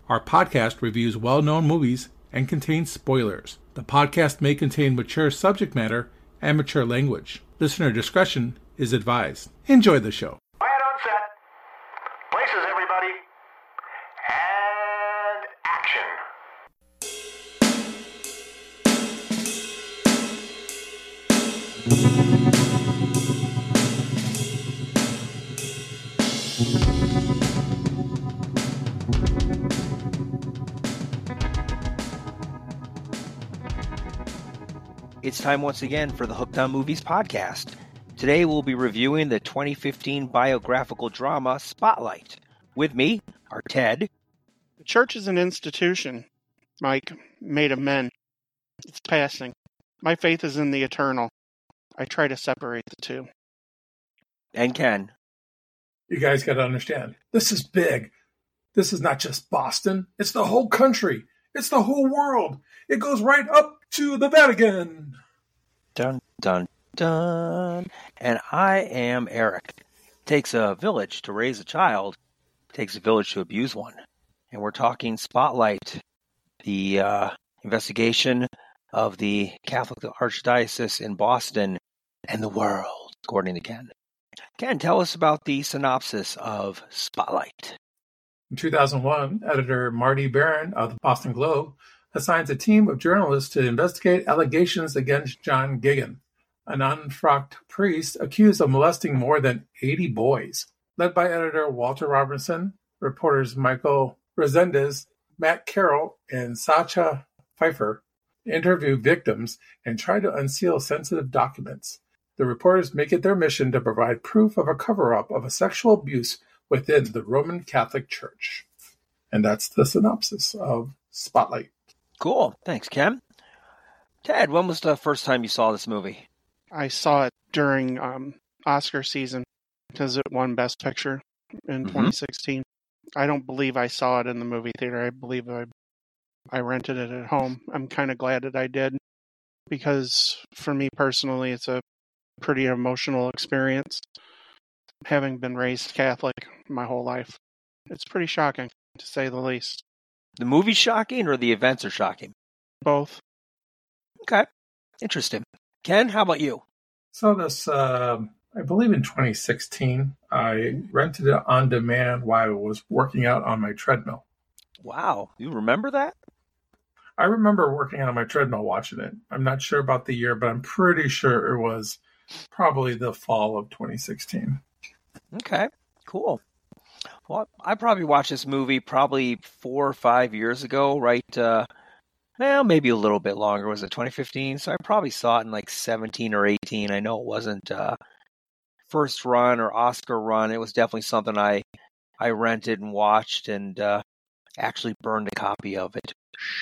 Our podcast reviews well-known movies and contains spoilers. The podcast may contain mature subject matter and mature language. Listener discretion is advised. Enjoy the show. Quiet on set. Places, everybody. And action. It's time once again for the Hooked on Movies podcast. Today we'll be reviewing the 2015 biographical drama Spotlight. With me are Ted. The church is an institution, Mike, made of men. It's passing. My faith is in the eternal. I try to separate the two. And Ken. You guys got to understand, this is big. This is not just Boston. It's the whole country. It's the whole world. It goes right up to the Vatican. Dun, dun, dun. And I am Eric. It takes a village to raise a child. It takes a village to abuse one. And we're talking Spotlight, the investigation of the Catholic Archdiocese in Boston and the world, according to Ken. Ken, tell us about the synopsis of Spotlight. In 2001, editor Marty Barron of the Boston Globe assigns a team of journalists to investigate allegations against John Gigan, an unfrocked priest accused of molesting more than 80 boys. Led by editor Walter Robertson, reporters Michael Resendez, Matt Carroll, and Sacha Pfeiffer interview victims and try to unseal sensitive documents. The reporters make it their mission to provide proof of a cover-up of a sexual abuse within the Roman Catholic Church. And that's the synopsis of Spotlight. Cool. Thanks, Ken. Ted, when was the first time you saw this movie? I saw it during Oscar season because it won Best Picture in 2016. I don't believe I saw it in the movie theater. I believe I rented it at home. I'm kind of glad that I did because for me personally, it's a pretty emotional experience. Having been raised Catholic my whole life, it's pretty shocking, to say the least. The movie's shocking or the events are shocking? Both. Okay. Interesting. Ken, how about you? Saw this, I believe in 2016. I rented it on demand while I was working out on my treadmill. Wow. You remember that? I remember working out on my treadmill watching it. I'm not sure about the year, but I'm pretty sure it was probably the fall of 2016. Okay, cool. Well, I probably watched this movie probably 4 or 5 years ago, right? Maybe a little bit longer. Was it 2015? So I probably saw it in like 17 or 18. I know it wasn't first run or Oscar run. It was definitely something I rented and watched and actually burned a copy of it.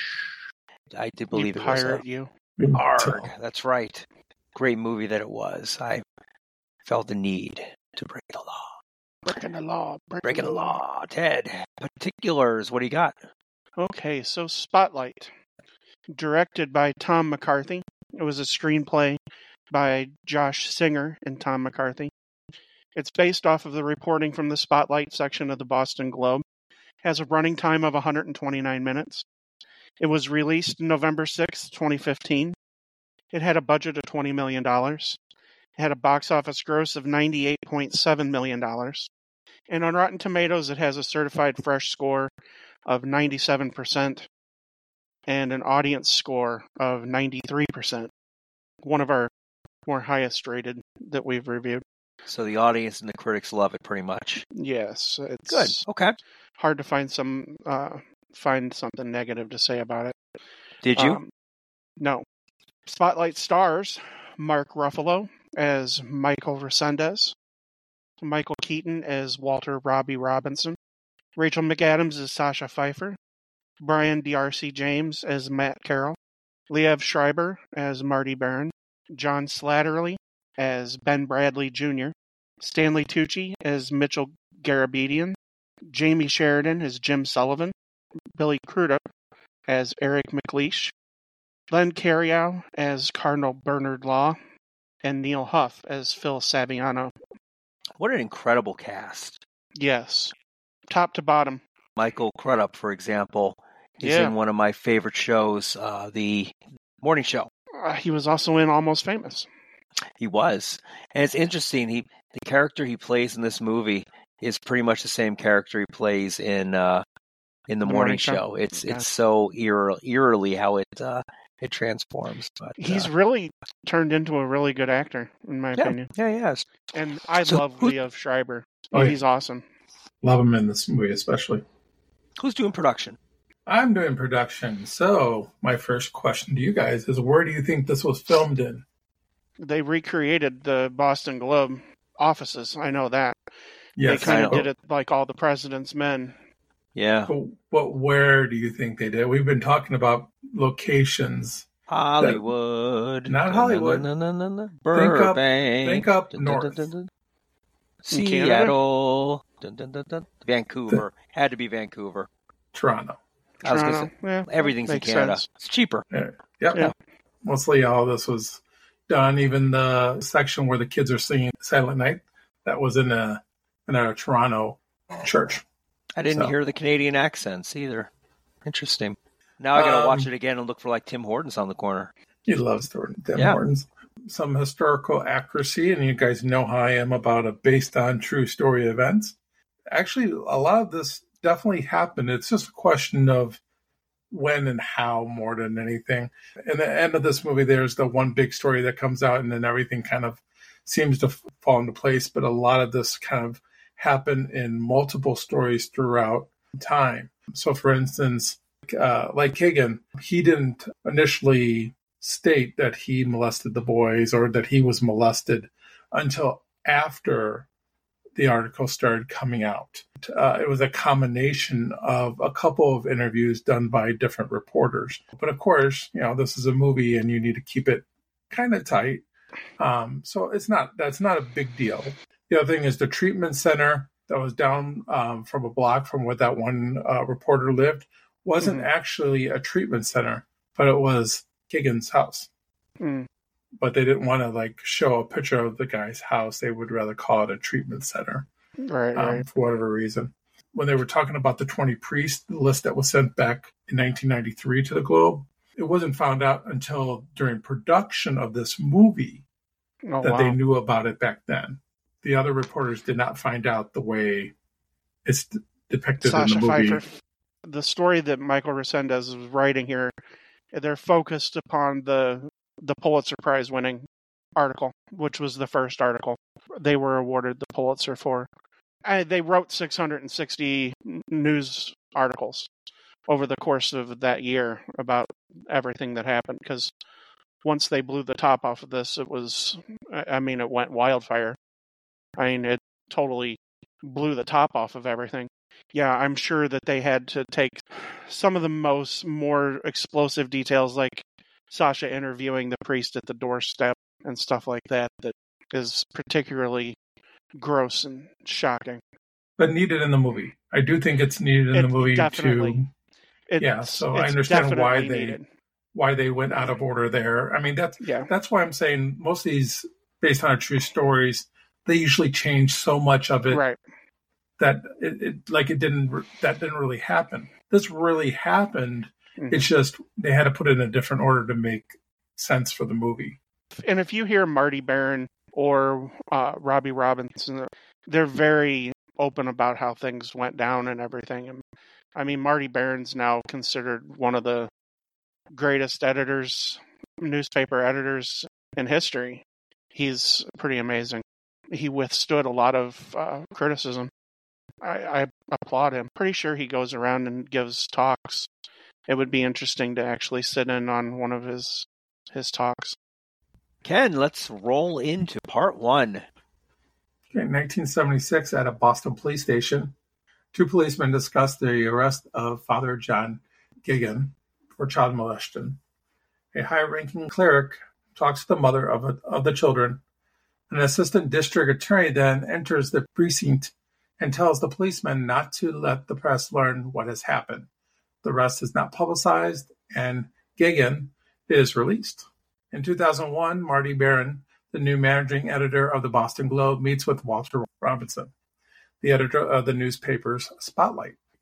I did believe it was pirate you. Arg. That's right. Great movie that it was. I felt the need to break the law. Breaking the law. Breaking the law. Ted, particulars, what do you got? Okay, so Spotlight. Directed by Tom McCarthy. It was a screenplay by Josh Singer and Tom McCarthy. It's based off of the reporting from the Spotlight section of the Boston Globe. Has a running time of 129 minutes. It was released November 6, 2015. It had a budget of $20 million. It had a box office gross of $98.7 million. And on Rotten Tomatoes, it has a certified fresh score of 97% and an audience score of 93%. One of our more highest rated that we've reviewed. So the audience and the critics love it pretty much. Yes. It's good. Okay. Hard to find something negative to say about it. Did you? No. Spotlight stars Mark Ruffalo as Michael Resendez, Michael Keaton as Walter Robbie Robinson, Rachel McAdams as Sacha Pfeiffer, Brian D'Arcy James as Matt Carroll, Liev Schreiber as Marty Barron, John Slattery as Ben Bradley Jr., Stanley Tucci as Mitchell Garabedian, Jamie Sheridan as Jim Sullivan, Billy Crudup as Eric McLeish, Len Cariou as Cardinal Bernard Law, and Neil Huff as Phil Saviano. What an incredible cast. Yes. Top to bottom. Michael Crudup, for example, is in one of my favorite shows, the Morning Show. He was also in Almost Famous. He was. And it's interesting. The character he plays in this movie is pretty much the same character he plays in the Morning Show. It's so eerily how it transforms. But, he's really turned into a really good actor, in my opinion. Yeah, he has. And I love Liev Schreiber. He's awesome. Love him in this movie, especially. Who's doing production? I'm doing production. So my first question to you guys is, where do you think this was filmed in? They recreated the Boston Globe offices. I know that. Yes, they kind of did it like All the President's Men. Yeah. But where do you think they did? We've been talking about locations. Hollywood. Not Hollywood. Burbank. Think up north. Seattle. Vancouver. Had to be Vancouver. Toronto. I was going to say, everything's in Canada. Sense. It's cheaper. Yep. Yeah. Mostly all this was done. Even the section where the kids are singing Silent Night, that was in a Toronto church. I didn't hear the Canadian accents either. Interesting. Now I got to watch it again and look for like Tim Hortons on the corner. He loves Tim Hortons. Some historical accuracy, and you guys know how I am about a based on true story events. Actually, a lot of this definitely happened. It's just a question of when and how more than anything. In the end of this movie, there's the one big story that comes out, and then everything kind of seems to fall into place. But a lot of this kind of happened in multiple stories throughout time. So, for instance, like Kagan, he didn't initially state that he molested the boys or that he was molested until after the article started coming out. It was a combination of a couple of interviews done by different reporters. But of course, this is a movie and you need to keep it kind of tight. So that's not a big deal. The other thing is the treatment center that was down from a block from where that one reporter lived wasn't actually a treatment center, but it was Kagan's house. But they didn't want to show a picture of the guy's house. They would rather call it a treatment center, right. For whatever reason. When they were talking about the 20 priests, the list that was sent back in 1993 to the Globe, it wasn't found out until during production of this movie they knew about it back then. The other reporters did not find out the way it's depicted in the movie. Pfeiffer, the story that Michael Resendez is writing here, they're focused upon the Pulitzer Prize winning article, which was the first article they were awarded the Pulitzer for. They wrote 660 news articles over the course of that year about everything that happened, because once they blew the top off of this, it went wildfire. It totally blew the top off of everything. Yeah, I'm sure that they had to take some of the more explosive details, like Sasha interviewing the priest at the doorstep and stuff like that is particularly gross and shocking. But needed in the movie. I do think it's needed in the movie definitely. So I understand why they went out of order there. That's why I'm saying most of these based on true stories, they usually change so much of it. Right. That it didn't really happen. This really happened. It's just they had to put it in a different order to make sense for the movie. And if you hear Marty Baron or Robbie Robinson, they're very open about how things went down and everything. And Marty Baron's now considered one of the greatest newspaper editors in history. He's pretty amazing. He withstood a lot of criticism. I applaud him. Pretty sure he goes around and gives talks. It would be interesting to actually sit in on one of his talks. Ken, let's roll into part one. In 1976, at a Boston police station, two policemen discussed the arrest of Father John Gigan for child molestation. A high-ranking cleric talks to the mother of the children. An assistant district attorney then enters the precinct and tells the policeman not to let the press learn what has happened. The arrest is not publicized, and Gigan is released. In 2001, Marty Baron, the new managing editor of the Boston Globe, meets with Walter Robinson, the editor of the newspaper's Spotlight.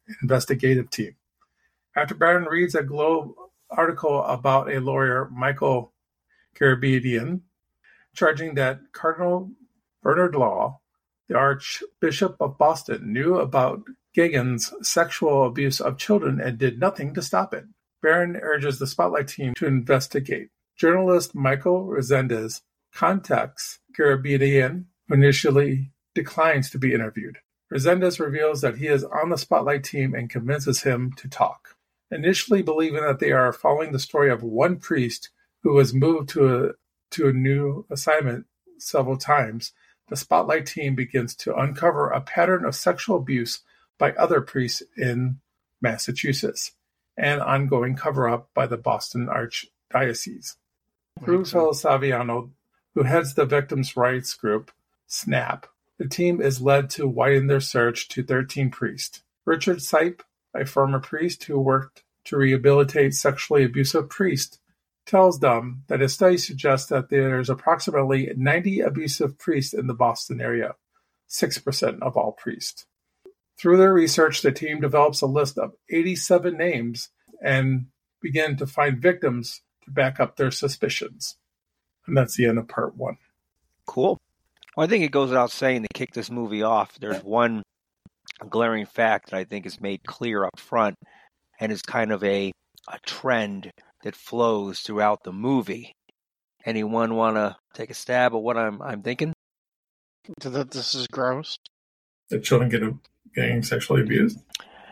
investigative team. After Barron reads a Globe article about a lawyer, Michael Garabedian, charging that Cardinal Bernard Law, the Archbishop of Boston, knew about Gagin's sexual abuse of children and did nothing to stop it. Barron urges the Spotlight team to investigate. Journalist Michael Resendez contacts Garabedian, who initially declines to be interviewed. Resendez reveals that he is on the Spotlight team and convinces him to talk. Initially believing that they are following the story of one priest who was moved to a new assignment several times, the Spotlight team begins to uncover a pattern of sexual abuse by other priests in Massachusetts, and ongoing cover-up by the Boston Archdiocese. Through Phil Saviano, who heads the victims' rights group, SNAP, the team is led to widen their search to 13 priests. Richard Sipe, a former priest who worked to rehabilitate sexually abusive priests, tells them that his study suggests that there's approximately 90 abusive priests in the Boston area, 6% of all priests. Through their research, the team develops a list of 87 names and begin to find victims to back up their suspicions. And that's the end of part 1. Cool. Well, I think it goes without saying to kick this movie off, there's one glaring fact that I think is made clear up front and is kind of a trend that flows throughout the movie. Anyone want to take a stab at what I'm thinking? That this is gross. That children getting sexually abused?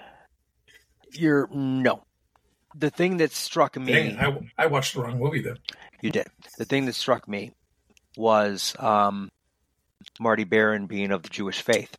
No. The thing that struck me... Dang, I watched the wrong movie then. You did. The thing that struck me was Marty Barron being of the Jewish faith.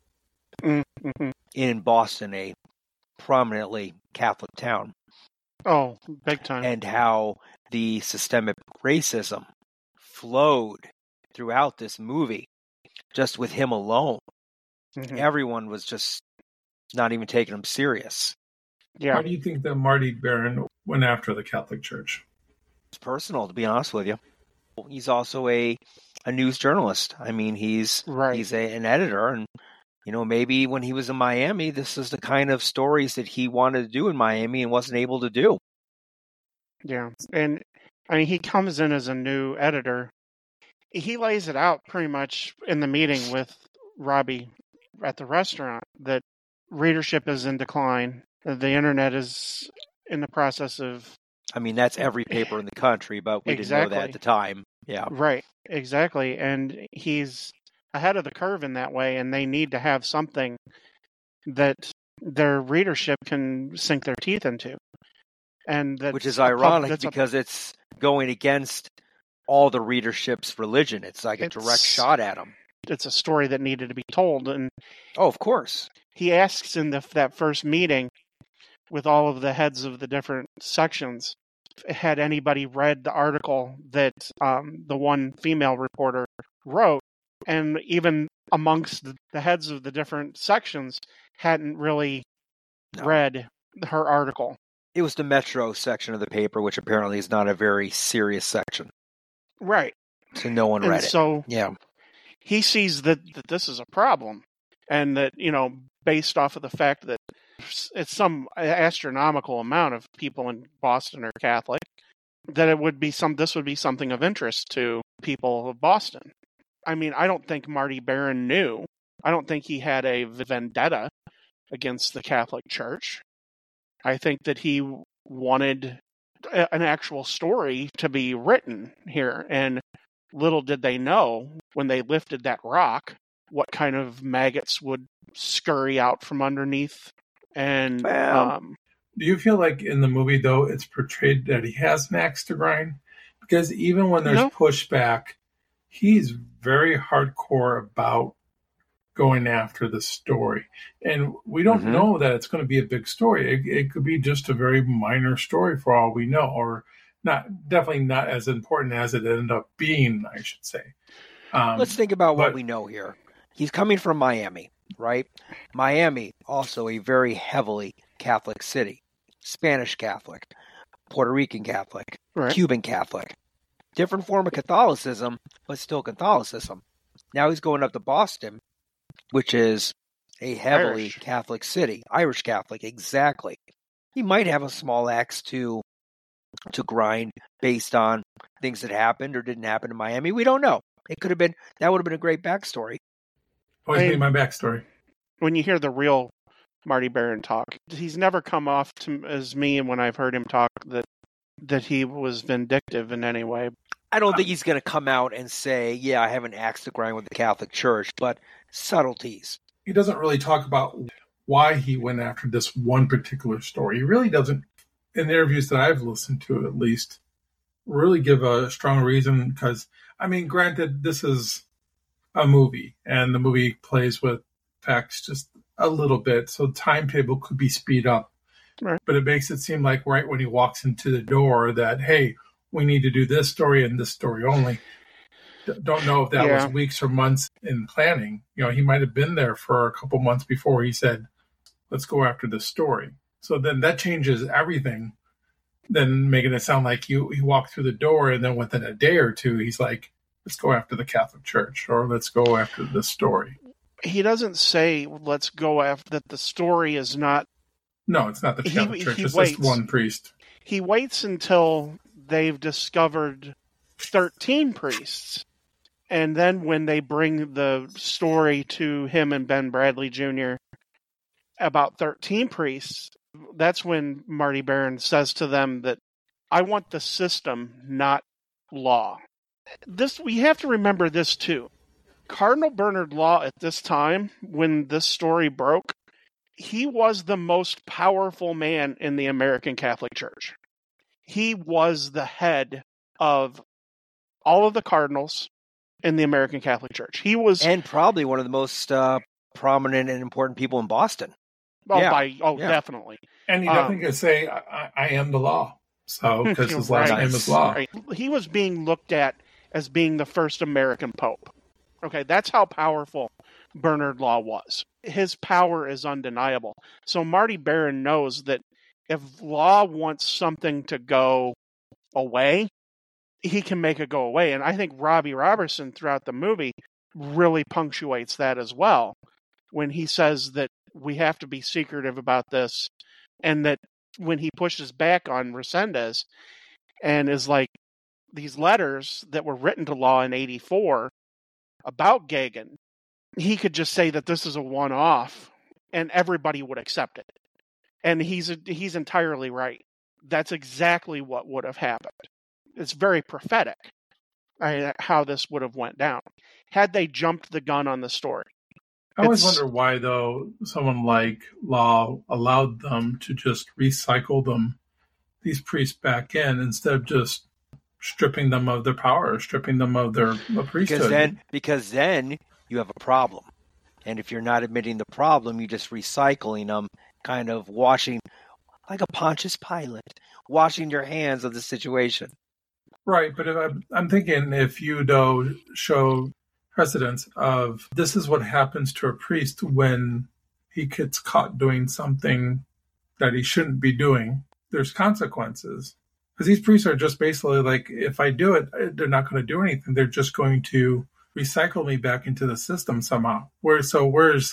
Mm-hmm. In Boston, a prominently Catholic town. Oh, big time. And how the systemic racism flowed throughout this movie, just with him alone. Mm-hmm. Everyone was just not even taking him serious. Yeah. Why do you think that Marty Barron went after the Catholic Church? It's personal, to be honest with you. He's also a news journalist. I mean, he's an editor, and maybe when he was in Miami, this is the kind of stories that he wanted to do in Miami and wasn't able to do. Yeah, and I mean, he comes in as a new editor. He lays it out pretty much in the meeting with Robbie at the restaurant that readership is in decline. The internet is in the process of... I mean, that's every paper in the country, but we didn't know that at the time. Yeah. Right, exactly. And he's ahead of the curve in that way, and they need to have something that their readership can sink their teeth into. And which is ironic because it's going against all the readership's religion. It's like a direct shot at them. It's a story that needed to be told. And of course. He asks in that first meeting with all of the heads of the different sections, had anybody read the article that the one female reporter wrote, and even amongst the heads of the different sections hadn't really read her article. It was the Metro section of the paper, which apparently is not a very serious section. Right. So no one read it. So yeah, he sees that this is a problem, and that, based off of the fact that it's some astronomical amount of people in Boston are Catholic, that this would be something of interest to people of Boston. I mean, I don't think Marty Barron knew. I don't think he had a vendetta against the Catholic Church. I think that he wanted an actual story to be written here, and little did they know when they lifted that rock what kind of maggots would scurry out from underneath. And do you feel like in the movie, though, it's portrayed that he has an axe to grind? Because even when there's pushback, he's very hardcore about going after the story. And we don't know that it's going to be a big story. It could be just a very minor story for all we know, or definitely not as important as it ended up being, I should say. Let's think about what we know here. He's coming from Miami, right? Miami, also a very heavily Catholic city. Spanish Catholic, Puerto Rican Catholic, Cuban Catholic. Different form of Catholicism, but still Catholicism. Now he's going up to Boston, which is a heavily Irish. Catholic city, Irish Catholic, exactly. He might have a small axe to grind based on things that happened or didn't happen in Miami. We don't know. It could have been, that would have been a great backstory. Always I be mean- my backstory. When you hear the real Marty Baron talk, he's never come off to as me, and when I've heard him talk, that he was vindictive in any way. I don't think he's going to come out and say, yeah, I have an axe to grind with the Catholic Church, but subtleties. He doesn't really talk about why he went after this one particular story. He really doesn't, in the interviews that I've listened to at least, really give a strong reason. Because, I mean, granted, this is a movie, and the movie plays with facts just a little bit, so the timetable could be speed up. Right. But it makes it seem like right when he walks into the door that, hey, we need to do this story and this story only. Don't know if that Yeah. was weeks or months in planning. You know, he might have been there for a couple months before he said, let's go after this story. So then that changes everything. Then making it sound like he walked through the door and then within a day or two, he's like, let's go after the Catholic Church or let's go after this story. He doesn't say, let's go after that. The story is not. No, it's not the Catholic Church. he It's waits. just one priest. He waits until they've discovered 13 priests. And then when they bring the story to him and Ben Bradley Jr. about 13 priests, that's when Marty Baron says to them that I want the system, not law. We have to remember this too. Cardinal Bernard Law at this time, when this story broke, he was the most powerful man in the American Catholic Church. He was the head of all of the cardinals in the American Catholic Church. He was, And probably one of the most prominent and important people in Boston. definitely. And he definitely could say, I am the law. So, because his last Right. name is Law. Right. He was being looked at as being the first American pope. Okay, that's how powerful Bernard Law was. His power is undeniable. So Marty Baron knows that if Law wants something to go away, he can make it go away. And I think Robbie Robertson throughout the movie really punctuates that as well when he says that we have to be secretive about this, and that when he pushes back on Resendez and is like, these letters that were written to Law in 1984 about Gagin, he could just say that this is a one-off and everybody would accept it. And he's entirely right. That's exactly what would have happened. It's very prophetic how this would have went down had they jumped the gun on the story. I always wonder why, though, someone like Law allowed them to just recycle these priests back in instead of just stripping them of their power, stripping them of their priesthood. Because then you have a problem. And if you're not admitting the problem, you're just recycling them, kind of washing, like a Pontius Pilate, washing your hands of the situation. Right, but if I'm thinking if you, though, show precedence of this is what happens to a priest when he gets caught doing something that he shouldn't be doing, there's consequences. Because these priests are just basically like, if I do it, they're not going to do anything. They're just going to recycle me back into the system somehow. Where's the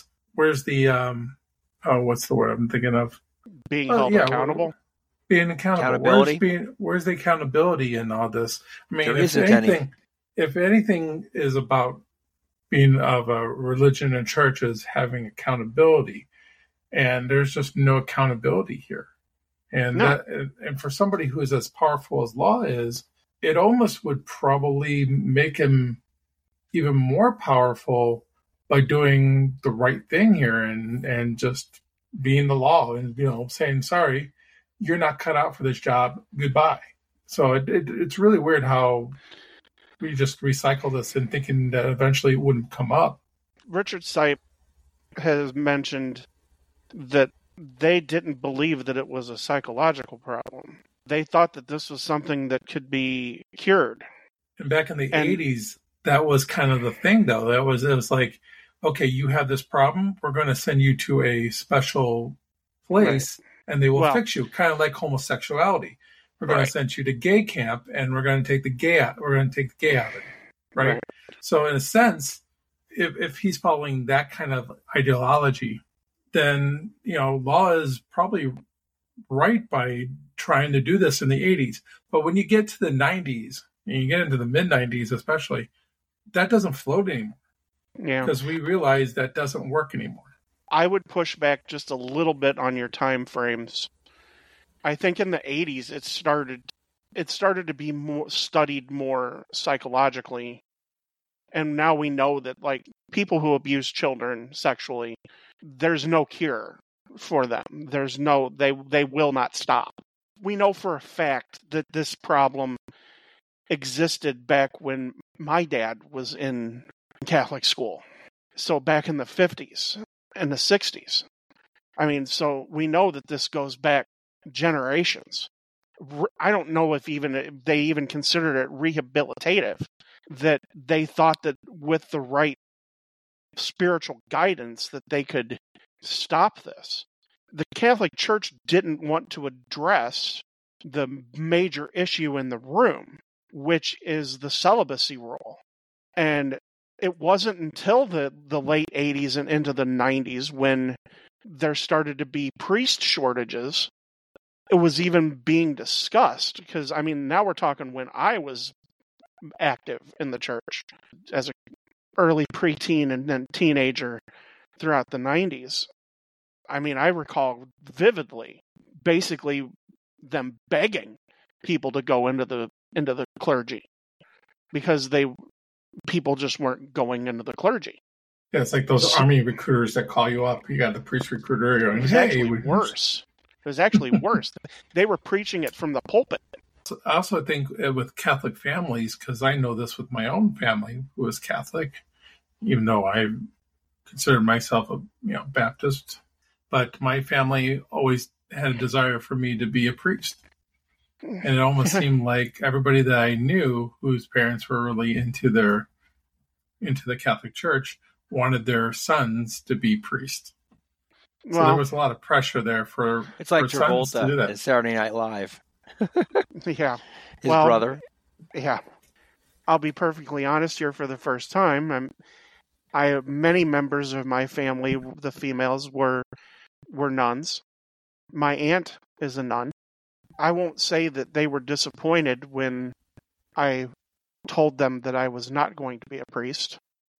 what's the word I'm thinking of? Being held accountable. Being accountable. Accountability. Where's the accountability in all this? I mean, There isn't any. If anything is about being of a religion and church is having accountability, and there's just no accountability here. And No. and for somebody who is as powerful as Law is, it almost would probably make him even more powerful by doing the right thing here and just being the law and, saying, sorry, you're not cut out for this job. Goodbye. So it's really weird how we just recycle this and thinking that eventually it wouldn't come up. Richard Sipe has mentioned that they didn't believe that it was a psychological problem. They thought that this was something that could be cured. And back in the 80s, that was kind of the thing, though. It was like, okay, you have this problem. We're going to send you to a special place, and they will fix you, kind of like homosexuality. We're going to send you to gay camp, and we're going to take the gay out. We're going to take the gay out of it, right? So in a sense, if he's following that kind of ideology, then, Law is probably right by trying to do this in the 80s. But when you get to the 90s, and you get into the mid-90s especially, that doesn't float anymore. Yeah. Because we realize that doesn't work anymore. I would push back just a little bit on your time frames. I think in the 80s it started to be studied more psychologically. And now we know that, like, people who abuse children sexually, there's no cure for them. They will not stop. We know for a fact that this problem existed back when my dad was in Catholic school. So back in the 50s and the 60s. I mean, so we know that this goes back generations. I don't know if they even considered it rehabilitative, that they thought that with the right spiritual guidance that they could stop this. The Catholic Church didn't want to address the major issue in the room, which is the celibacy rule. And it wasn't until the late 80s and into the 90s when there started to be priest shortages, it was even being discussed. Because, I mean, now we're talking when I was active in the church as an early preteen and then teenager throughout the 90s. I mean, I recall vividly, basically, them begging people to go into the clergy because people just weren't going into the clergy. Yeah, it's like those army recruiters that call you up. You got the priest recruiter going, it was actually worse. It was actually worse. They were preaching it from the pulpit. I also think with Catholic families, because I know this with my own family who was Catholic, even though I consider myself a Baptist, but my family always had a desire for me to be a priest. And it almost seemed like everybody that I knew whose parents were really into the Catholic Church wanted their sons to be priests. So there was a lot of pressure there for it's like for sons to do Travolta that. in Saturday Night Live. Yeah. His brother. Yeah. I'll be perfectly honest here for the first time. I have many members of my family, the females, were nuns. My aunt is a nun. I won't say that they were disappointed when I told them that I was not going to be a priest,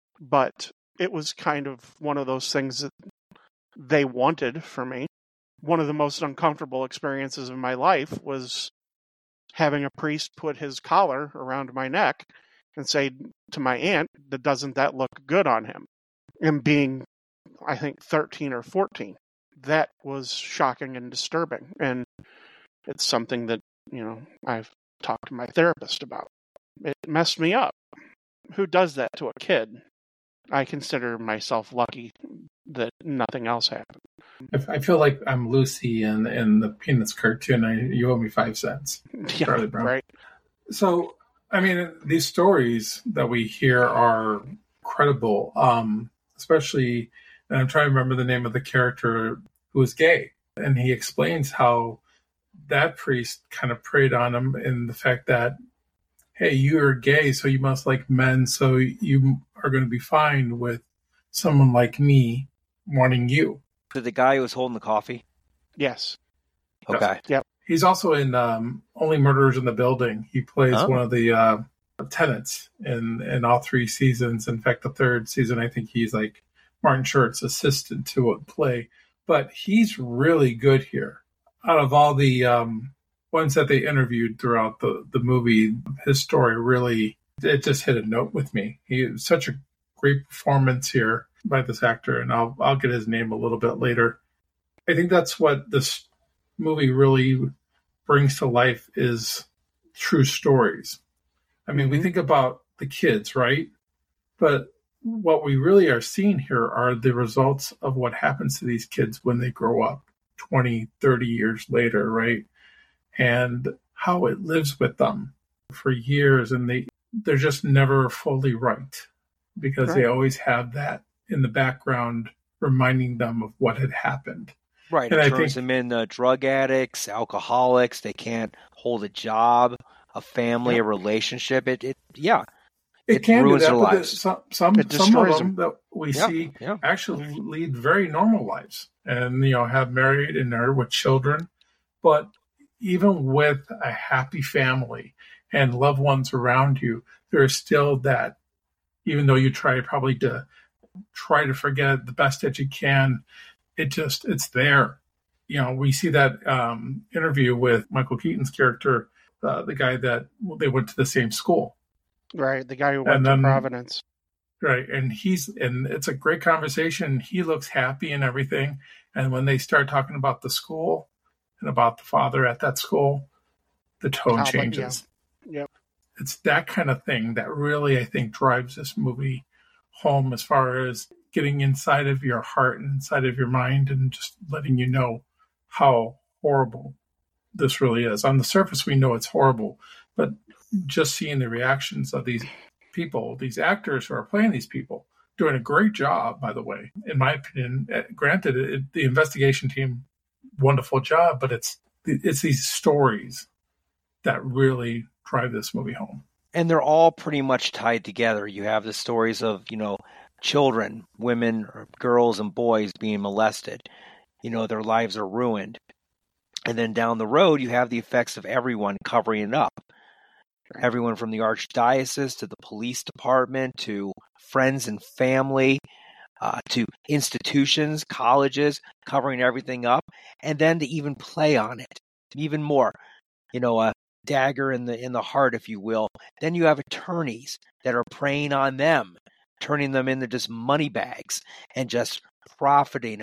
but it was kind of one of those things that they wanted for me. One of the most uncomfortable experiences of my life was having a priest put his collar around my neck and say to my aunt, doesn't that look good on him? And being, I think, 13 or 14. That was shocking and disturbing. And it's something that, I've talked to my therapist about. It messed me up. Who does that to a kid? I consider myself lucky that nothing else happened. I feel like I'm Lucy in the Peanuts cartoon. You owe me 5 cents. Yeah, Charlie Brown. right. So, I mean, these stories that we hear are credible, especially, and I'm trying to remember the name of the character who is gay. And he explains how that priest kind of preyed on him in the fact that, hey, you're gay, so you must like men, so you are going to be fine with someone like me wanting you. The guy who was holding the coffee? Yes. Okay. Yep. He's also in Only Murderers in the Building. He plays one of the tenants in all 3 seasons. In fact, the 3rd season, I think he's like Martin Short's assistant to a play. But he's really good here. Out of all the ones that they interviewed throughout the movie, his story really, it just hit a note with me. He was such a great performance here by this actor, and I'll get his name a little bit later. I think that's what this movie really brings to life is true stories. I mean, we think about the kids, right? But what we really are seeing here are the results of what happens to these kids when they grow up 20, 30 years later, right? And how it lives with them for years, and they're just never fully right because they always have that in the background reminding them of what had happened. Right. And It turns them in drug addicts, alcoholics. They can't hold a job, a family, a relationship. Yeah. It can do ruins that, their but lives. some It of destroys them that we Yeah, see yeah. actually lead very normal lives, and have married and are with children. But even with a happy family and loved ones around you, there's still that. Even though you probably to forget it the best that you can, it's there. We see that interview with Michael Keaton's character, the guy that they went to the same school. Right, the guy who went to Providence. Right, and it's a great conversation. He looks happy and everything. And when they start talking about the school and about the father at that school, the tone changes. Yeah. Yep. It's that kind of thing that really, I think, drives this movie home as far as getting inside of your heart and inside of your mind and just letting you know how horrible this really is. On the surface, we know it's horrible, but just seeing the reactions of these people, these actors who are playing these people, doing a great job, by the way, in my opinion. Granted, the investigation team, wonderful job, but it's these stories that really drive this movie home. And they're all pretty much tied together. You have the stories of, children, women, or girls and boys being molested. Their lives are ruined. And then down the road, you have the effects of everyone covering it up. Everyone from the archdiocese to the police department to friends and family to institutions, colleges, covering everything up. And then to even play on it even more, a dagger in the heart, if you will. Then you have attorneys that are preying on them, turning them into just money bags and just profiting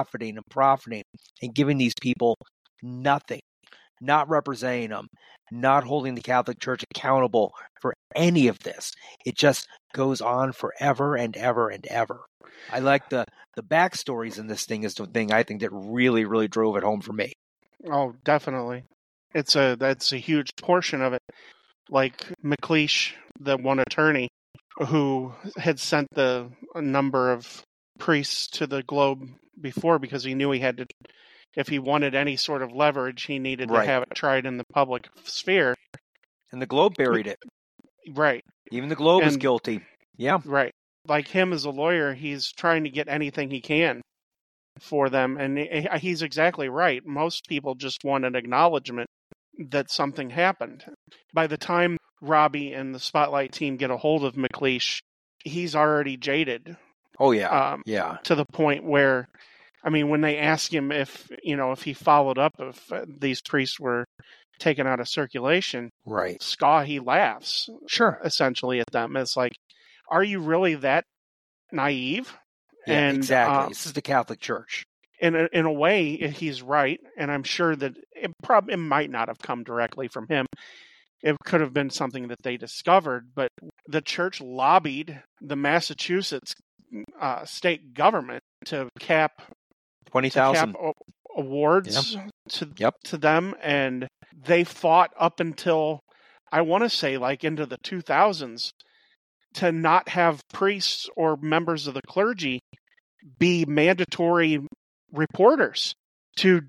and giving these people nothing, not representing them, not holding the Catholic Church accountable for any of this. It just goes on forever and ever and ever. I like the backstories in this thing is the thing I think that really, really drove it home for me. Oh, definitely. That's a huge portion of it. Like McLeish, the one attorney who had sent a number of priests to the Globe before because he knew he had to, if he wanted any sort of leverage, he needed to have it tried in the public sphere. And the Globe buried it. Right. Even the Globe is guilty. Yeah. Right. Like him as a lawyer, he's trying to get anything he can for them. And he's exactly right. Most people just want an acknowledgement that something happened. By the time Robbie and the Spotlight team get a hold of McLeish, he's already jaded. Oh, yeah. Yeah. To the point where, when they ask him if he followed up, if these priests were taken out of circulation, right? He laughs. Sure. Essentially at them. It's like, are you really that naive? Yeah, and, exactly. This is the Catholic Church. In a way, he's right, and I'm sure that it might not have come directly from him. It could have been something that they discovered, but the church lobbied the Massachusetts state government to cap 20,000 awards to them, and they fought up until, I want to say, like into the 2000s, to not have priests or members of the clergy be mandatory reporters to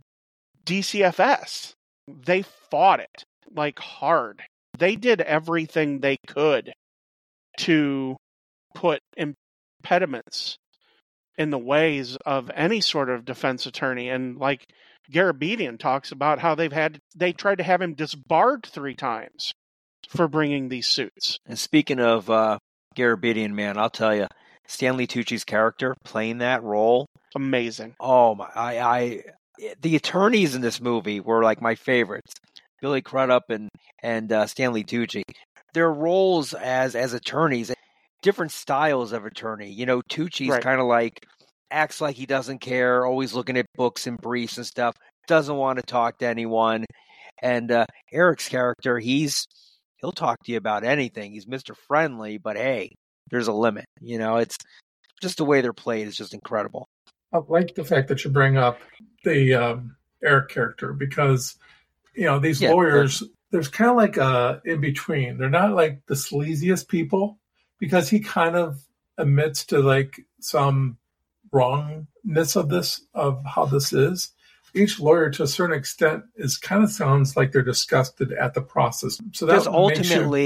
DCFS. They fought it like hard. They did everything they could to put impediments in the ways of any sort of defense attorney. And like Garabedian talks about how they tried to have him disbarred 3 times for bringing these suits. And speaking of Garabedian, man, I'll tell you, Stanley Tucci's character playing that role, amazing. Oh my! The attorneys in this movie were like my favorites. Billy Crudup and Stanley Tucci. Their roles as attorneys, different styles of attorney. Tucci's kind of like acts like he doesn't care, always looking at books and briefs and stuff, doesn't want to talk to anyone. And Eric's character, he'll talk to you about anything. He's Mr. Friendly, but hey, there's a limit. It's just the way they're played is just incredible. I like the fact that you bring up the Eric character because, these lawyers, there's kind of like a in between. They're not like the sleaziest people because he kind of admits to like some wrongness of how this is. Each lawyer, to a certain extent, sounds like they're disgusted at the process. So because ultimately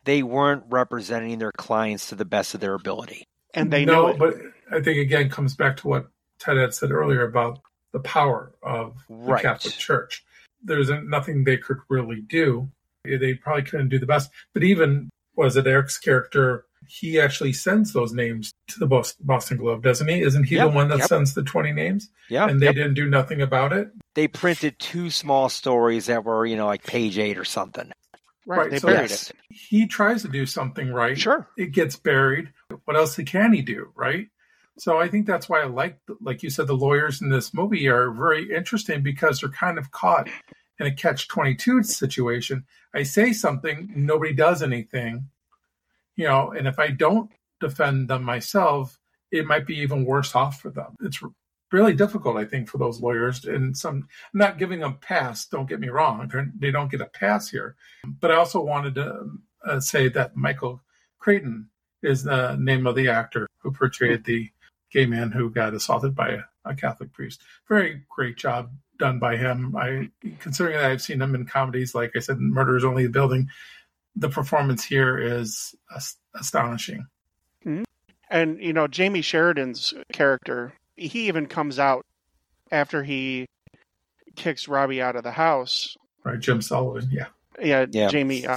they weren't representing their clients to the best of their ability. And they know it. But I think, again, comes back to what Ted had said earlier about the power of the Catholic Church. There's nothing they could really do. They probably couldn't do the best. But even, was it Eric's character, he actually sends those names to the Boston Globe, doesn't he? Isn't he the one that sends the 20 names? Yeah. And they didn't do nothing about it? They printed 2 small stories that were, like page 8 or something. Right. They So buried it. he tries to do something right. Sure. It gets buried. What else can he do, right? So I think that's why I like you said, the lawyers in this movie are very interesting because they're kind of caught in a catch-22 situation. I say something, nobody does anything, and if I don't defend them myself, it might be even worse off for them. It's really difficult, I think, for those lawyers. And I'm not giving them a pass, don't get me wrong. They don't get a pass here. But I also wanted to say that Michael Creighton is the name of the actor who portrayed the gay man who got assaulted by a Catholic priest. Very great job done by him. Considering that I've seen him in comedies, like I said, Murder is Only a Building, the performance here is astonishing. Mm-hmm. And, Jamie Sheridan's character, he even comes out after he kicks Robbie out of the house. Right, Jim Sullivan, yeah. Yeah.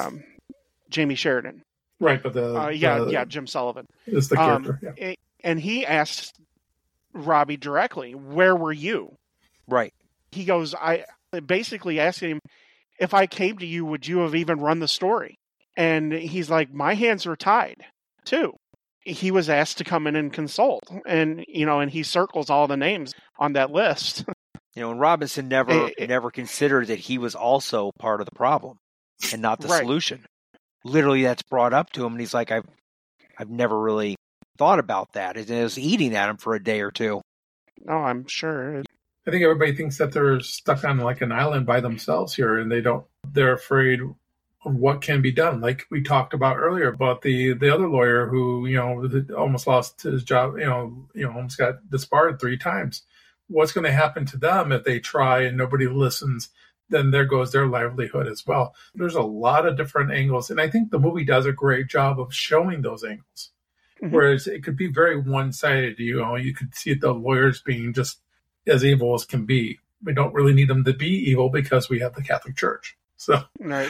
Jamie Sheridan. Right, but Jim Sullivan is the character. Yeah. And he asked Robbie directly, "Where were you?" Right. He goes, I basically asked him, "If I came to you, would you have even run the story?" And he's like, "My hands were tied too." He was asked to come in and consult, and and he circles all the names on that list. And Robinson never considered that he was also part of the problem and not the solution. Literally, that's brought up to him, and he's like, I've never really thought about that. It was eating at him for a day or two. No, I'm sure. I think everybody thinks that they're stuck on like an island by themselves here, and they're afraid of what can be done. Like we talked about earlier about the other lawyer who, almost lost his job, almost got disbarred 3 times. What's going to happen to them if they try and nobody listens? Then there goes their livelihood as well. There's a lot of different angles, and I think the movie does a great job of showing those angles. Mm-hmm. Whereas it could be very one-sided. You could see the lawyers being just as evil as can be. We don't really need them to be evil because we have the Catholic Church. So,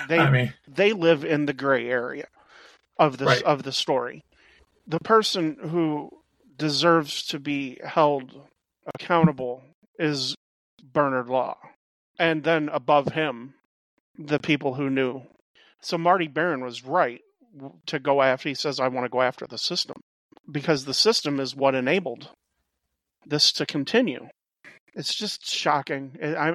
they live in the gray area of the story. The person who deserves to be held accountable is Bernard Law. And then above him, the people who knew. So Marty Baron was right to go after. He says, I want to go after the system. Because the system is what enabled this to continue. It's just shocking.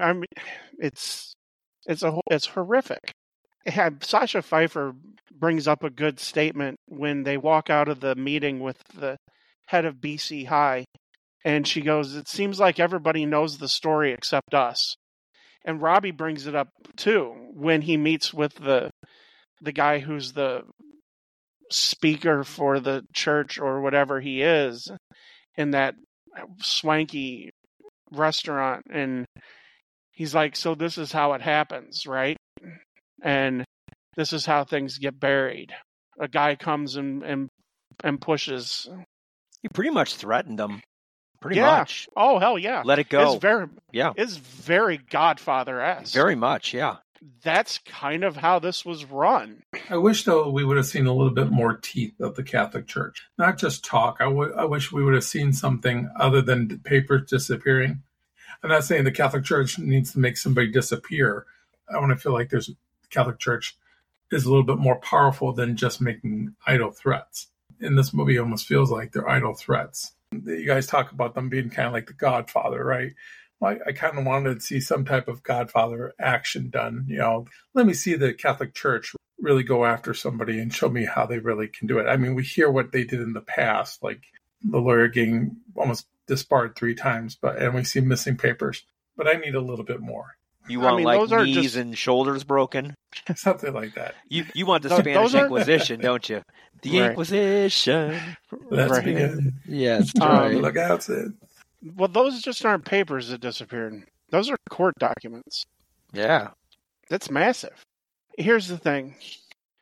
It's horrific. Sasha Pfeiffer brings up a good statement when they walk out of the meeting with the head of BC High. And she goes, it seems like everybody knows the story except us. And Robbie brings it up too when he meets with the guy who's the speaker for the church or whatever he is in that swanky restaurant. And he's like, so this is how it happens, right? And this is how things get buried. A guy comes and pushes. He pretty much threatened them. Pretty much. Oh, hell yeah. Let it go. It's very Godfather-esque. Very much, yeah. That's kind of how this was run. I wish, though, we would have seen a little bit more teeth of the Catholic Church. Not just talk. I wish we would have seen something other than papers disappearing. I'm not saying the Catholic Church needs to make somebody disappear. I want to feel like the Catholic Church is a little bit more powerful than just making idle threats. In this movie, it almost feels like they're idle threats. You guys talk about them being kind of like the Godfather, right? Well, I kind of wanted to see some type of Godfather action done. Let me see the Catholic Church really go after somebody and show me how they really can do it. I mean, we hear what they did in the past, like the lawyer getting almost disbarred 3 times, and we see missing papers. But I need a little bit more. You want knees and shoulders broken? Something like that. You want the Spanish Inquisition, don't you? The Inquisition. Let's begin. Yes, right. Look out, Sid. Well, those just aren't papers that disappeared. Those are court documents. Yeah. That's massive. Here's the thing.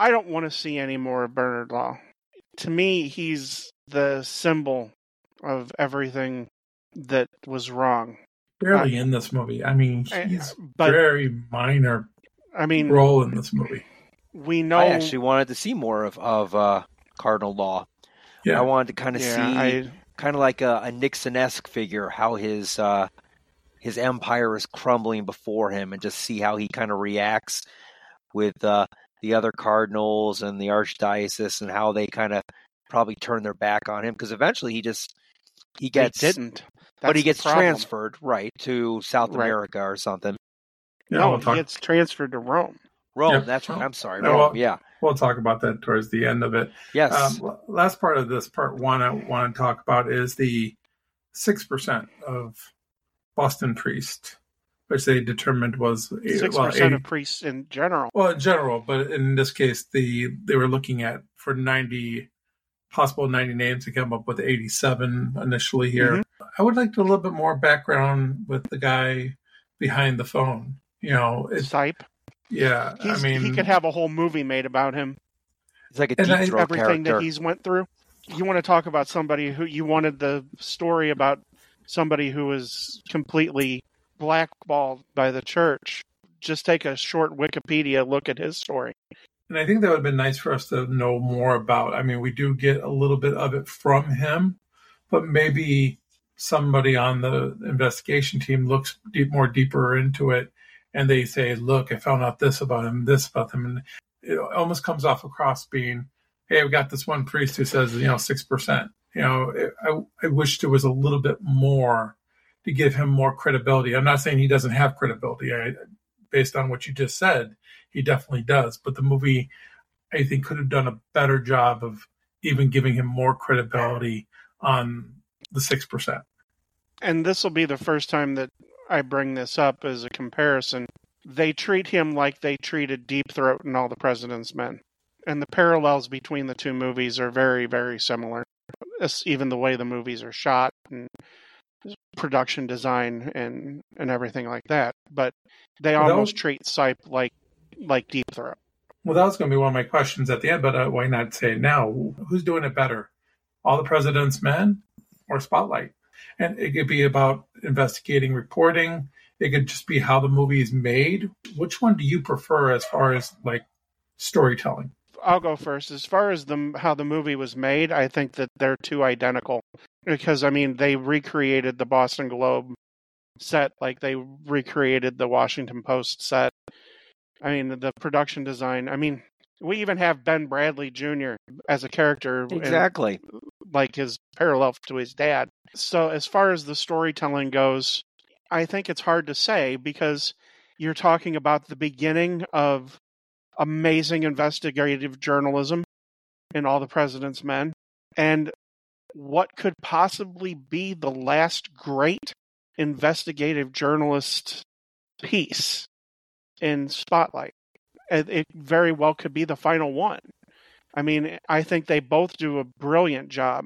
I don't want to see any more of Bernard Law. To me, he's the symbol of everything that was wrong. Barely in this movie. I mean, he's but very minor I mean, role in this movie. we know. I actually wanted to see more of Cardinal Law. Yeah. I wanted to kind of see, I- kind of like a Nixon-esque figure, how his empire is crumbling before him, and just see how he kind of reacts with the other cardinals and the archdiocese, and how they kind of probably turn their back on him, because eventually he gets he didn't. but he That's the gets problem. transferred right to South Right. America or something. Yeah, No, we'll he talk, gets transferred to Rome. Rome, Yeah. that's right. I'm sorry, Yeah, Rome. well- Yeah, we'll talk about that towards the end of it. yes. Last part of this, part one, I want to talk about is the 6% of Boston Priest, which they determined was 6% of priests in general. Well, in general, but in this case, they were looking at for 90 possible 90 names to come up with 87 initially here. Mm-hmm. I would like a little bit more background with the guy behind the phone. You know, Sipe. yeah. I mean, he could have a whole movie made about him. It's like a and deep throat Everything character. that he's went through. You want to talk about somebody who you wanted the story about somebody who was completely blackballed by the church. Just take a short Wikipedia look at his story. and I think that would have been nice for us to know more about. I mean, we do get a little bit of it from him, but maybe somebody on the investigation team looks deeper into it, and they say, "Look, I found out this about him, and it almost comes off across being, "Hey, we got this one priest who says 6%." I wish there was a little bit more to give him more credibility. I'm not saying he doesn't have credibility. Based on what you just said, he definitely does. But the movie, I think, could have done a better job of even giving him more credibility on the 6%. And this will be the first time that I bring this up as a comparison. They treat him like they treated Deep Throat and All the President's Men. And the parallels between the two movies are very, very similar. Even the way the movies are shot and production design and everything like that. But they Well, almost treat Sipe like Deep Throat. Well, that was going to be one of my questions at the end, but why not say it now? Who's doing it better? All the President's Men or Spotlight? And it could be about investigating, reporting. It could just be how the movie is made. Which one do you prefer as far as like storytelling? I'll go first. As far as how the movie was made, I think that they're two identical. Because, I mean, they recreated the Boston Globe set like they recreated the Washington Post set. I mean, the production design. I mean, we even have Ben Bradley Jr. as a character. Exactly. Like his parallel to his dad. So as far as the storytelling goes, I think it's hard to say because you're talking about the beginning of amazing investigative journalism in All the President's Men. And what could possibly be the last great investigative journalist piece in Spotlight? It very well could be the final one. I mean, I think they both do a brilliant job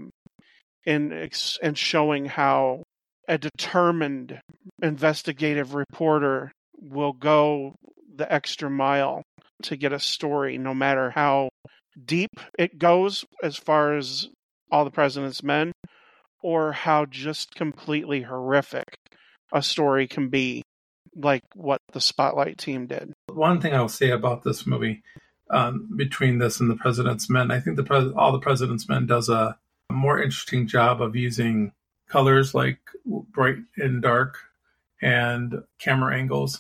in showing how a determined investigative reporter will go the extra mile to get a story, no matter how deep it goes as far as All the President's Men, or how just completely horrific a story can be, like what the Spotlight team did. One thing I'll say about this movie, between this and The President's Men, I think All the President's Men does a more interesting job of using colors like bright and dark and camera angles.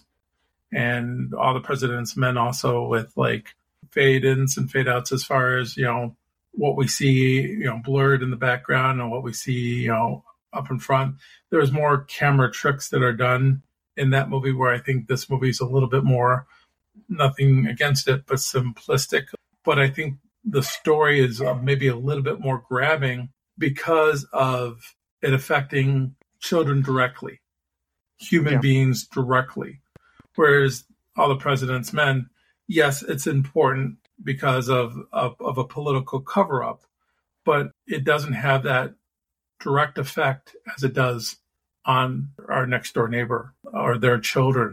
And All the President's Men also with like fade-ins and fade-outs as far as, what we see, blurred in the background and what we see, up in front. There's more camera tricks that are done in that movie where I think this movie is a little bit more, nothing against it, but simplistic. But I think the story is maybe a little bit more grabbing because of it affecting children directly, human beings directly. Whereas All the President's Men, yes, it's important because of a political cover-up, but it doesn't have that direct effect as it does on our next door neighbor or their children.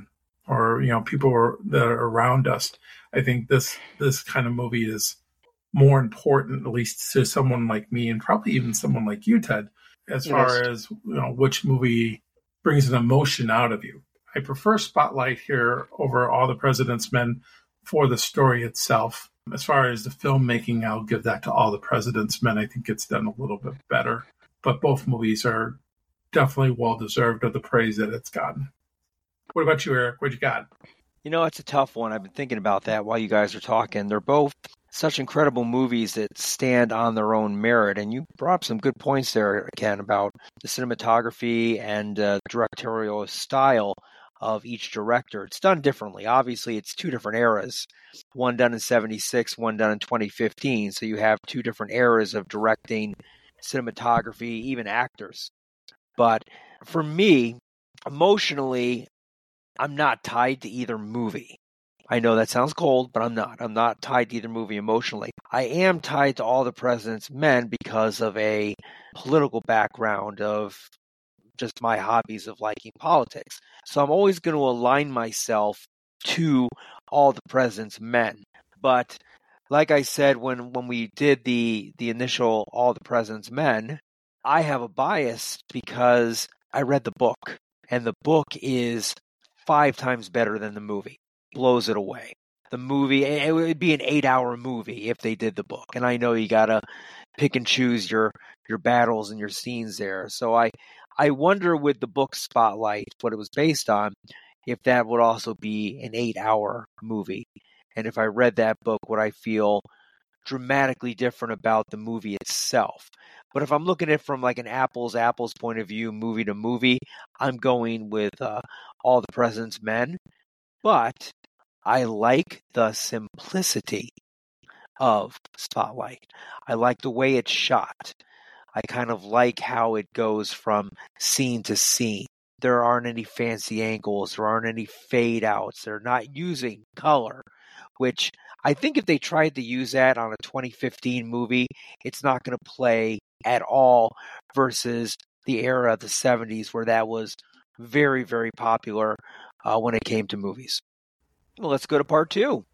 or people that are around us. I think this kind of movie is more important, at least to someone like me, and probably even someone like you, Ted, as far as which movie brings an emotion out of you. I prefer Spotlight here over All the President's Men for the story itself. As far as the filmmaking, I'll give that to All the President's Men. I think it's done a little bit better. But both movies are definitely well-deserved of the praise that it's gotten. What about you, Eric? What you got? It's a tough one. I've been thinking about that while you guys are talking. They're both such incredible movies that stand on their own merit. And you brought up some good points there, Ken, about the cinematography and directorial style of each director. It's done differently. Obviously, it's two different eras. One done in 1976, one done in 2015. So you have two different eras of directing, cinematography, even actors. But for me, emotionally, I'm not tied to either movie. I know that sounds cold, but I'm not. I'm not tied to either movie emotionally. I am tied to All the President's Men because of a political background of just my hobbies of liking politics. So I'm always going to align myself to All the President's Men. But like I said, when we did the initial All the President's Men, I have a bias because I read the book, and the book is 5 times better than the movie. Blows it away. The movie, it would be an 8-hour movie if they did the book. And I know you got to pick and choose your battles and your scenes there. So I wonder with the book Spotlight, what it was based on, if that would also be an 8-hour movie. And if I read that book, would I feel dramatically different about the movie itself? But if I'm looking at it from like an apples point of view, movie to movie, I'm going with All the President's Men. But I like the simplicity of Spotlight. I like the way it's shot. I kind of like how it goes from scene to scene. There aren't any fancy angles. There aren't any fade outs. They're not using color, which I think if they tried to use that on a 2015 movie, it's not going to play at all versus the era of the 70s where that was very, very popular when it came to movies. Well, let's go to part 2.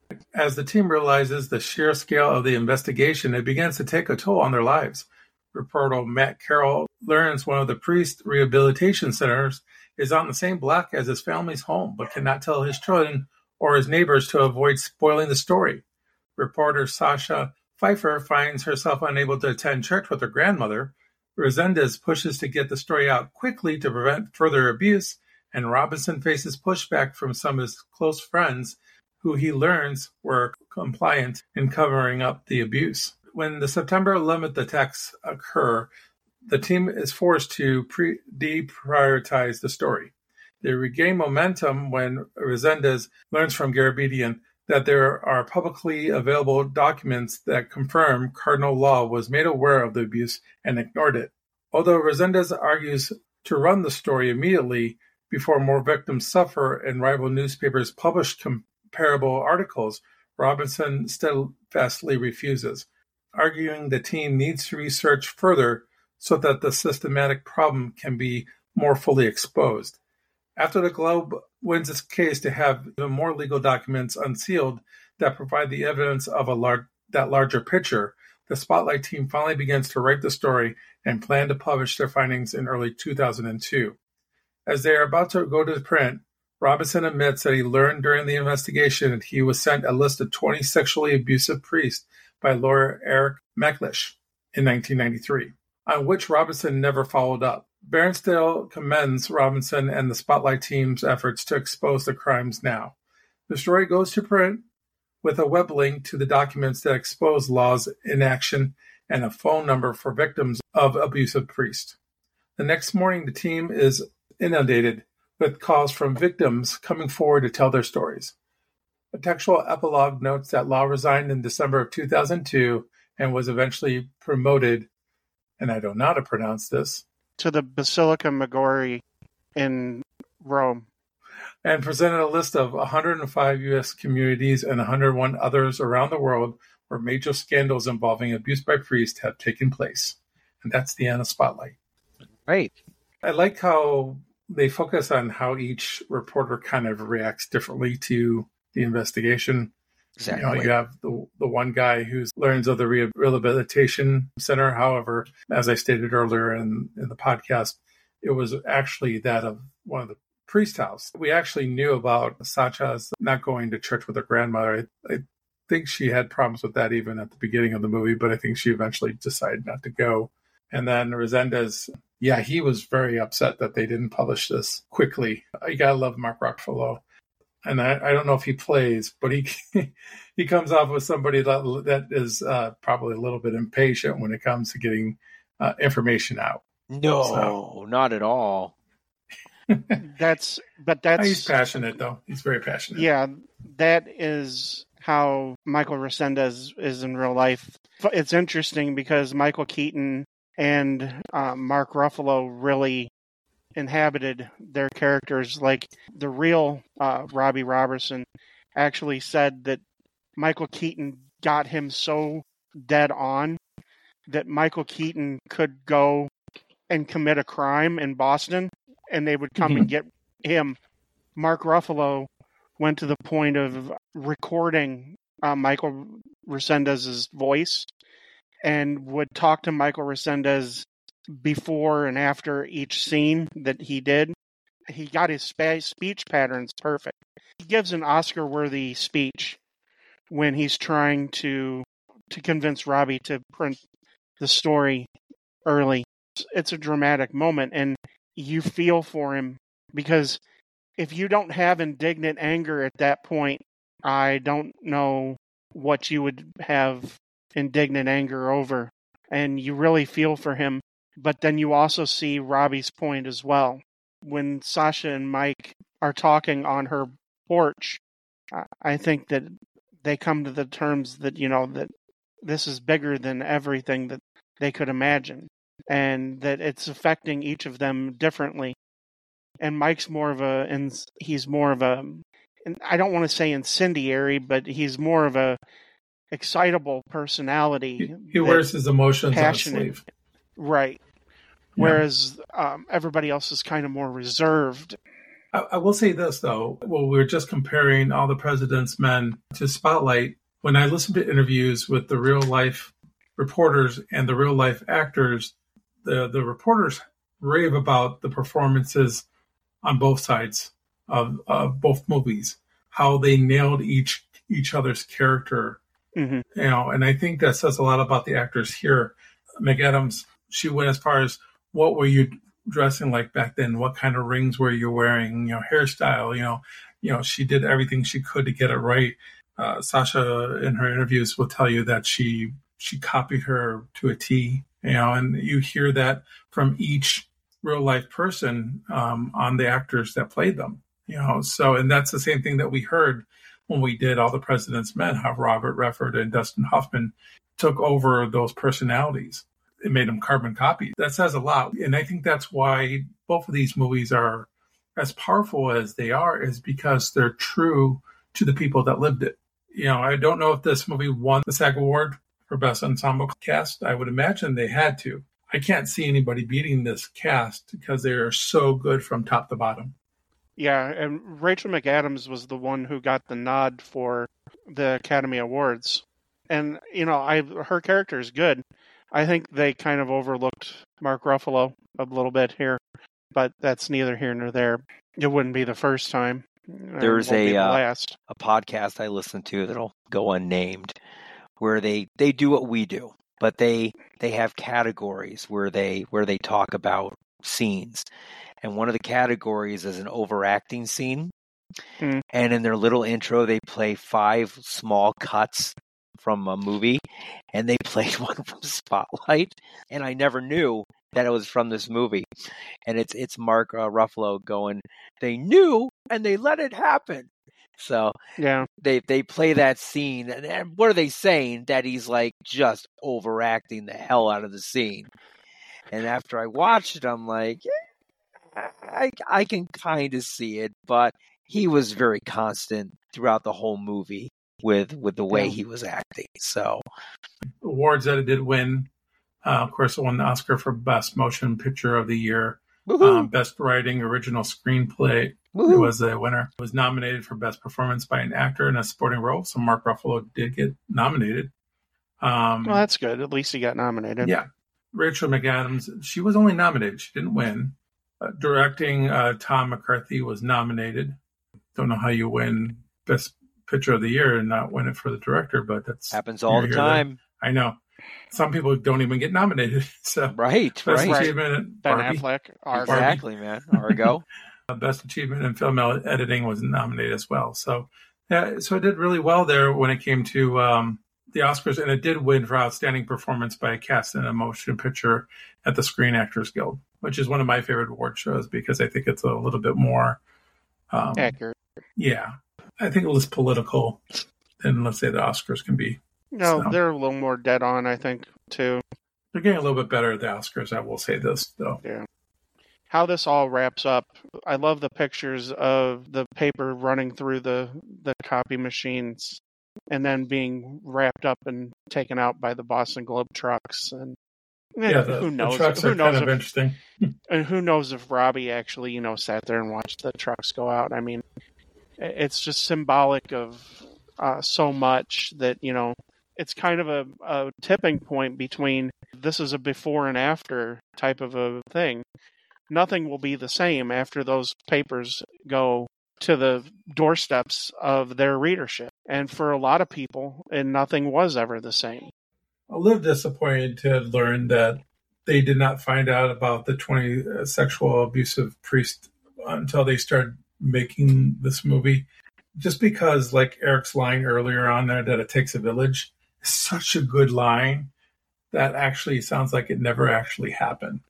As the team realizes the sheer scale of the investigation, it begins to take a toll on their lives. Reporter Matt Carroll learns one of the priest rehabilitation centers is on the same block as his family's home, but cannot tell his children or his neighbors to avoid spoiling the story. Reporter Sasha Pfeiffer finds herself unable to attend church with her grandmother. Resendez pushes to get the story out quickly to prevent further abuse, and Robinson faces pushback from some of his close friends who he learns were compliant in covering up the abuse. When the September 11th attacks occur, the team is forced to deprioritize the story. They regain momentum when Resendez learns from Garabedian that there are publicly available documents that confirm Cardinal Law was made aware of the abuse and ignored it. Although Resendez argues to run the story immediately before more victims suffer and rival newspapers publish comparable articles, Robinson steadfastly refuses, arguing the team needs to research further so that the systematic problem can be more fully exposed. After the Globe wins its case to have even more legal documents unsealed that provide the evidence of that larger picture, the Spotlight team finally begins to write the story and plan to publish their findings in early 2002. As they are about to go to print, Robinson admits that he learned during the investigation that he was sent a list of 20 sexually abusive priests by lawyer Eric McLeish in 1993, on which Robinson never followed up. Berenstain commends Robinson and the Spotlight team's efforts to expose the crimes now. The story goes to print with a web link to the documents that expose Law's inaction and a phone number for victims of abusive priests. The next morning, the team is inundated with calls from victims coming forward to tell their stories. A textual epilogue notes that Law resigned in December of 2002 and was eventually promoted, and I don't know how to pronounce this, to the Basilica Maggiore in Rome, and presented a list of 105 U.S. communities and 101 others around the world where major scandals involving abuse by priests have taken place. And that's the end of Spotlight. Right. I like how they focus on how each reporter kind of reacts differently to the investigation. Exactly. You have the one guy who learns of the rehabilitation center. However, as I stated earlier in the podcast, it was actually that of one of the priest house. We actually knew about Sacha's not going to church with her grandmother. I think she had problems with that even at the beginning of the movie, but I think she eventually decided not to go. And then Resendez, he was very upset that they didn't publish this quickly. You gotta love Mark Ruffalo. And I don't know if he plays, but he comes off with somebody that is probably a little bit impatient when it comes to getting information out. No, not at all. That's he's passionate though. He's very passionate. Yeah, that is how Michael Resendez is in real life. It's interesting because Michael Keaton and Mark Ruffalo really inhabited their characters. Like the real Robbie Robertson actually said that Michael Keaton got him so dead on that Michael Keaton could go and commit a crime in Boston and they would come and get him. Mark Ruffalo went to the point of recording Michael Resendez's voice and would talk to Michael Resendez before and after each scene that he did. He got his speech patterns perfect. He gives an Oscar-worthy speech when he's trying to convince Robbie to print the story early. It's a dramatic moment, and you feel for him because if you don't have indignant anger at that point, I don't know what you would have indignant anger over. And you really feel for him. But then you also see Robbie's point as well. When Sasha and Mike are talking on her porch, I think that they come to the terms that, that this is bigger than everything that they could imagine. And that it's affecting each of them differently. And Mike's he's more of a, and I don't want to say incendiary, but he's more of a excitable personality. He wears his emotions passionate. on his sleeve. Right. Yeah. Whereas everybody else is kind of more reserved. I will say this, though. Well, we're just comparing All the President's Men to Spotlight. When I listen to interviews with the real-life reporters and the real-life actors, the reporters rave about the performances on both sides of both movies, how they nailed each other's character. Mm-hmm. And I think that says a lot about the actors here. McAdams, she went as far as, what were you dressing like back then? What kind of rings were you wearing? Hairstyle. She did everything she could to get it right. Sasha, in her interviews, will tell you that she copied her to a T. And you hear that from each real life person on the actors that played them. So, and that's the same thing that we heard when we did All the President's Men, how Robert Redford and Dustin Hoffman took over those personalities. It made them carbon copies. That says a lot. And I think that's why both of these movies are as powerful as they are, is because they're true to the people that lived it. I don't know if this movie won the SAG Award for Best Ensemble Cast. I would imagine they had to. I can't see anybody beating this cast because they are so good from top to bottom. Yeah, and Rachel McAdams was the one who got the nod for the Academy Awards. And, her character is good. I think they kind of overlooked Mark Ruffalo a little bit here, but that's neither here nor there. It wouldn't be the first time. There's a podcast I listen to that'll go unnamed where they do what we do, but they have categories where they talk about scenes. And one of the categories is an overacting scene. And in their little intro, they play 5 small cuts from a movie, and they played one from Spotlight, and I never knew that it was from this movie. And it's Mark Ruffalo going, they knew and they let it happen. So yeah, they play that scene, and what are they saying? That he's like just overacting the hell out of the scene. And after I watched it, I'm like, I can kind of see it, but he was very constant throughout the whole movie with the way he was acting. So awards that it did win, of course, it won the Oscar for Best Motion Picture of the Year. Woohoo! Best Writing Original Screenplay. It Woohoo! was a winner. It was nominated for Best Performance by an Actor in a Supporting Role. So Mark Ruffalo did get nominated. Well, that's good. At least he got nominated. Yeah. Rachel McAdams, she was only nominated. She didn't win. Directing, Tom McCarthy was nominated. Don't know how you win Best Picture of the Year and not win it for the director, but that's happens all the time. I know. Some people don't even get nominated. So Right. Best Achievement, Ben Barbie. Affleck, Argo. Exactly, man. Argo. Best Achievement in Film Editing was nominated as well. So, yeah, so it did really well there when it came to the Oscars, and it did win for Outstanding Performance by a Cast in a Motion Picture at the Screen Actors Guild, which is one of my favorite award shows because I think it's a little bit more accurate. Yeah, I think it was political than, let's say, the Oscars can be. No, So. they're a little more dead on, I think, too. They're getting a little bit better at the Oscars, I will say this, though. Yeah. How this all wraps up, I love the pictures of the paper running through the copy machines and then being wrapped up and taken out by the Boston Globe trucks. And who knows? The trucks are kind of interesting. And who knows if Robbie actually, sat there and watched the trucks go out. I mean, it's just symbolic of so much that, it's kind of a tipping point between this is a before and after type of a thing. Nothing will be the same after those papers go to the doorsteps of their readership. And for a lot of people, and nothing was ever the same. A little disappointed to learn that they did not find out about the 20 sexual abusive priest until they started making this movie. Just because, like Eric's line earlier on there, that it takes a village, is such a good line that actually sounds like it never actually happened.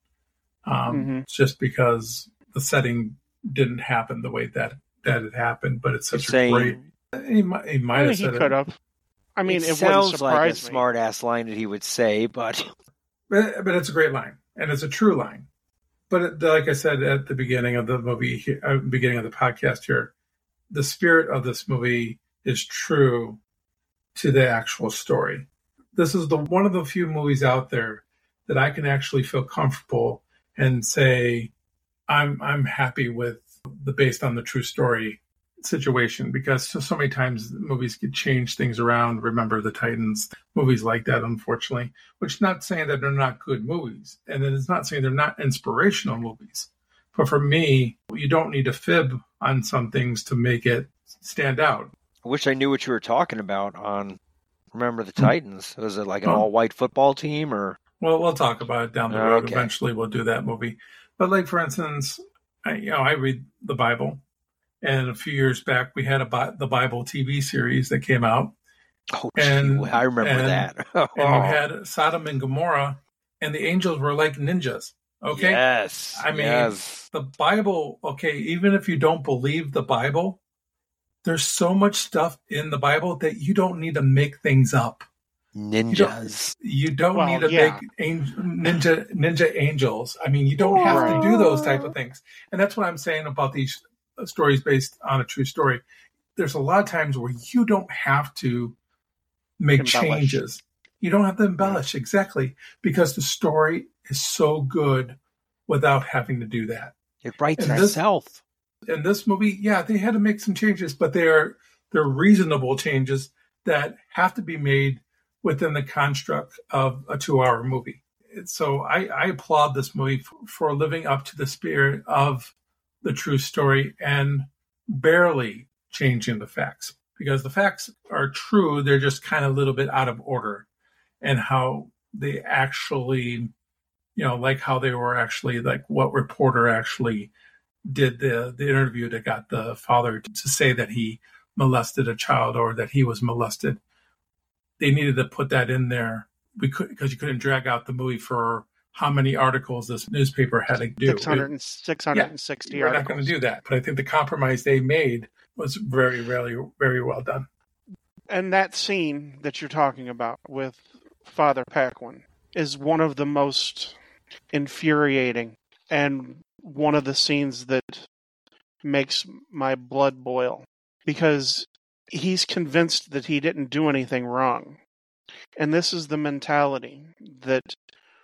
Just because the setting didn't happen the way that it happened, but it's such a great. He might have said he could have. I mean, it sounds wouldn't surprise like a me. smart-ass line that he would say, but it's a great line, and it's a true line. But like I said at the beginning of the movie, beginning of the podcast here, the spirit of this movie is true to the actual story. This is one of the few movies out there that I can actually feel comfortable and say I'm happy with the based on the true story situation, because so many times movies could change things around. Remember the Titans, movies like that, unfortunately, which is not saying that they're not good movies, and it's not saying they're not inspirational movies. But for me, you don't need to fib on some things to make it stand out. I wish I knew what you were talking about on Remember the Titans. Was it like an all-white football team, or? Well, we'll talk about it down the road. Okay. Eventually, we'll do that movie. But like, for instance, I read the Bible, and a few years back we had the Bible TV series that came out. Oh, I remember that. And you had Sodom and Gomorrah, and the angels were like ninjas. Okay. Yes. I mean, the Bible. Okay, even if you don't believe the Bible, there's so much stuff in the Bible that you don't need to make things up. Ninjas. You don't need to make ninja angels. I mean, you don't have to do those type of things. And that's what I'm saying about these stories based on a true story. There's a lot of times where you don't have to make changes. You don't have to embellish, exactly, because the story is so good without having to do that. It writes itself. In this movie, yeah, they had to make some changes, but they're reasonable changes that have to be made within the construct of a 2-hour movie. So I applaud this movie for living up to the spirit of the true story and barely changing the facts, because the facts are true. They're just kind of a little bit out of order, and how they actually, like how they were actually, like what reporter actually did the interview that got the father to say that he molested a child or that he was molested. They needed to put that in there because you couldn't drag out the movie for how many articles this newspaper had to do. 660 articles. We're not going to do that. But I think the compromise they made was very, very, very well done. And that scene that you're talking about with Father Paquin is one of the most infuriating and one of the scenes that makes my blood boil, because he's convinced that he didn't do anything wrong. And this is the mentality that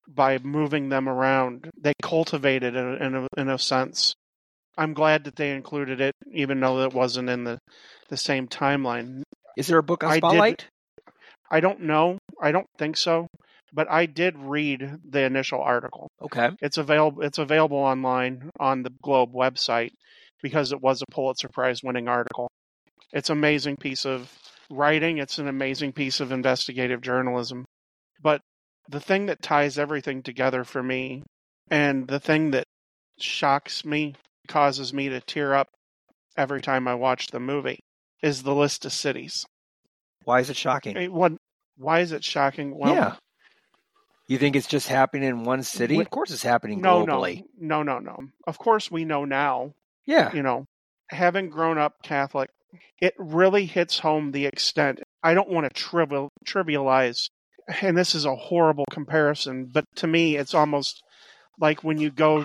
by moving them around. They cultivated it in a sense. I'm glad that they included it, even though it wasn't in the same timeline. Is there a book on Spotlight? I don't know. I don't think so. But I did read the initial article. Okay. It's available online on the Globe website because it was a Pulitzer Prize winning article. It's an amazing piece of writing. It's an amazing piece of investigative journalism. But the thing that ties everything together for me, and the thing that shocks me, causes me to tear up every time I watch the movie, is the list of cities. Why is it shocking? Why is it shocking? Well, yeah. You think it's just happening in one city? Of course it's happening globally. No. Of course we know now. Yeah. You know, having grown up Catholic, it really hits home the extent. I don't want to trivialize, and this is a horrible comparison, but to me it's almost like when you go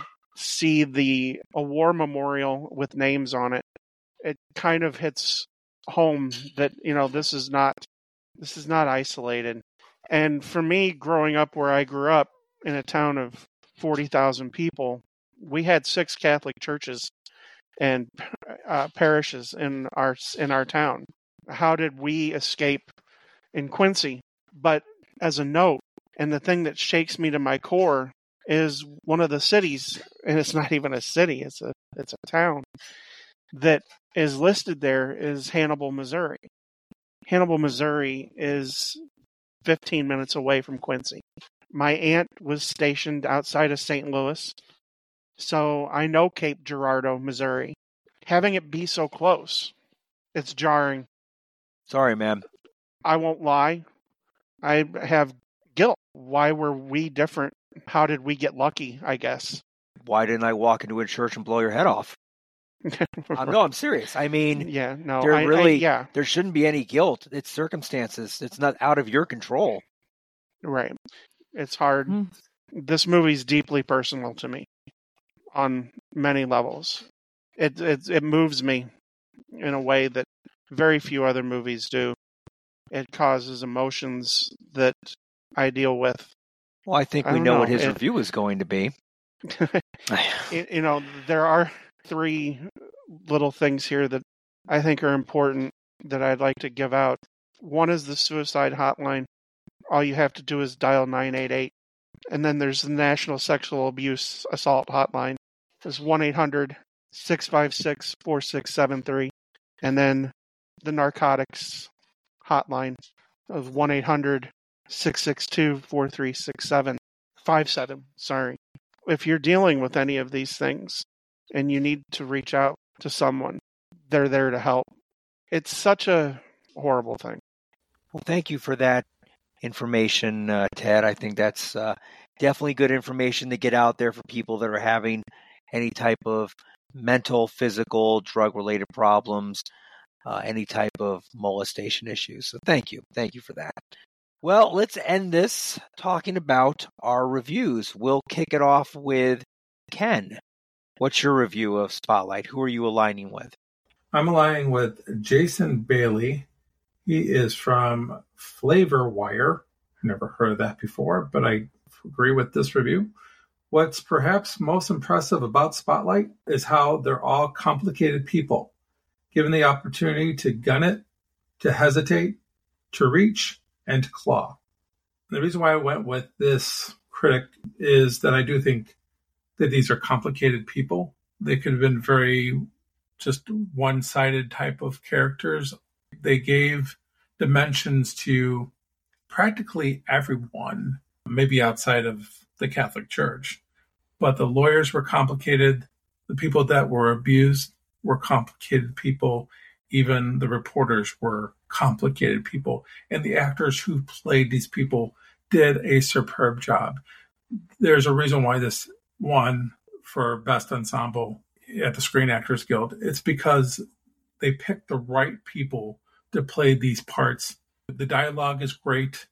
see a war memorial with names on it, it kind of hits home that, you know, this is not isolated. And for me, growing up where I grew up in a town of 40,000 people, we had 6 Catholic churches and parishes in our town. How did we escape in Quincy? But as a note, and the thing that shakes me to my core is one of the cities, and it's not even a city, it's a town that is listed there is Hannibal, Missouri. Hannibal, Missouri is 15 minutes away from Quincy. My aunt was stationed outside of St. Louis, so I know Cape Girardeau, Missouri. Having it be so close, it's jarring. Sorry, man. I won't lie. I have guilt. Why were we different? How did we get lucky, I guess? Why didn't I walk into a church and blow your head off? No, I'm serious. I mean, there shouldn't be any guilt. It's circumstances. It's not out of your control. Right. It's hard. This movie's deeply personal to me on many levels. It moves me in a way that very few other movies do. It causes emotions that I deal with. Well, I think we know what his review is going to be. You know, there are 3 little things here that I think are important that I'd like to give out. One is the suicide hotline. All you have to do is dial 988. And then there's the National Sexual Abuse Assault Hotline. It's 1-800-656-4673. And then the narcotics hotline of 1-800-662-4367. 57, sorry. If you're dealing with any of these things and you need to reach out to someone, they're there to help. It's such a horrible thing. Well, thank you for that information, Ted. I think that's definitely good information to get out there for people that are having any type of mental, physical, drug-related problems, any type of molestation issues. So thank you. Thank you for that. Well, let's end this talking about our reviews. We'll kick it off with Ken. What's your review of Spotlight? Who are you aligning with? I'm aligning with Jason Bailey. He is from Flavor Wire. I've never heard of that before, but I agree with this review. What's perhaps most impressive about Spotlight is how they're all complicated people, given the opportunity to gun it, to hesitate, to reach, and to claw. And the reason why I went with this critic is that I do think that these are complicated people. They could have been very just one-sided type of characters. They gave dimensions to practically everyone, maybe outside of the Catholic Church. But the lawyers were complicated. The people that were abused were complicated people. Even the reporters were complicated people. And the actors who played these people did a superb job. There's a reason why this won for Best Ensemble at the Screen Actors Guild. It's because they picked the right people to play these parts. The dialogue is great.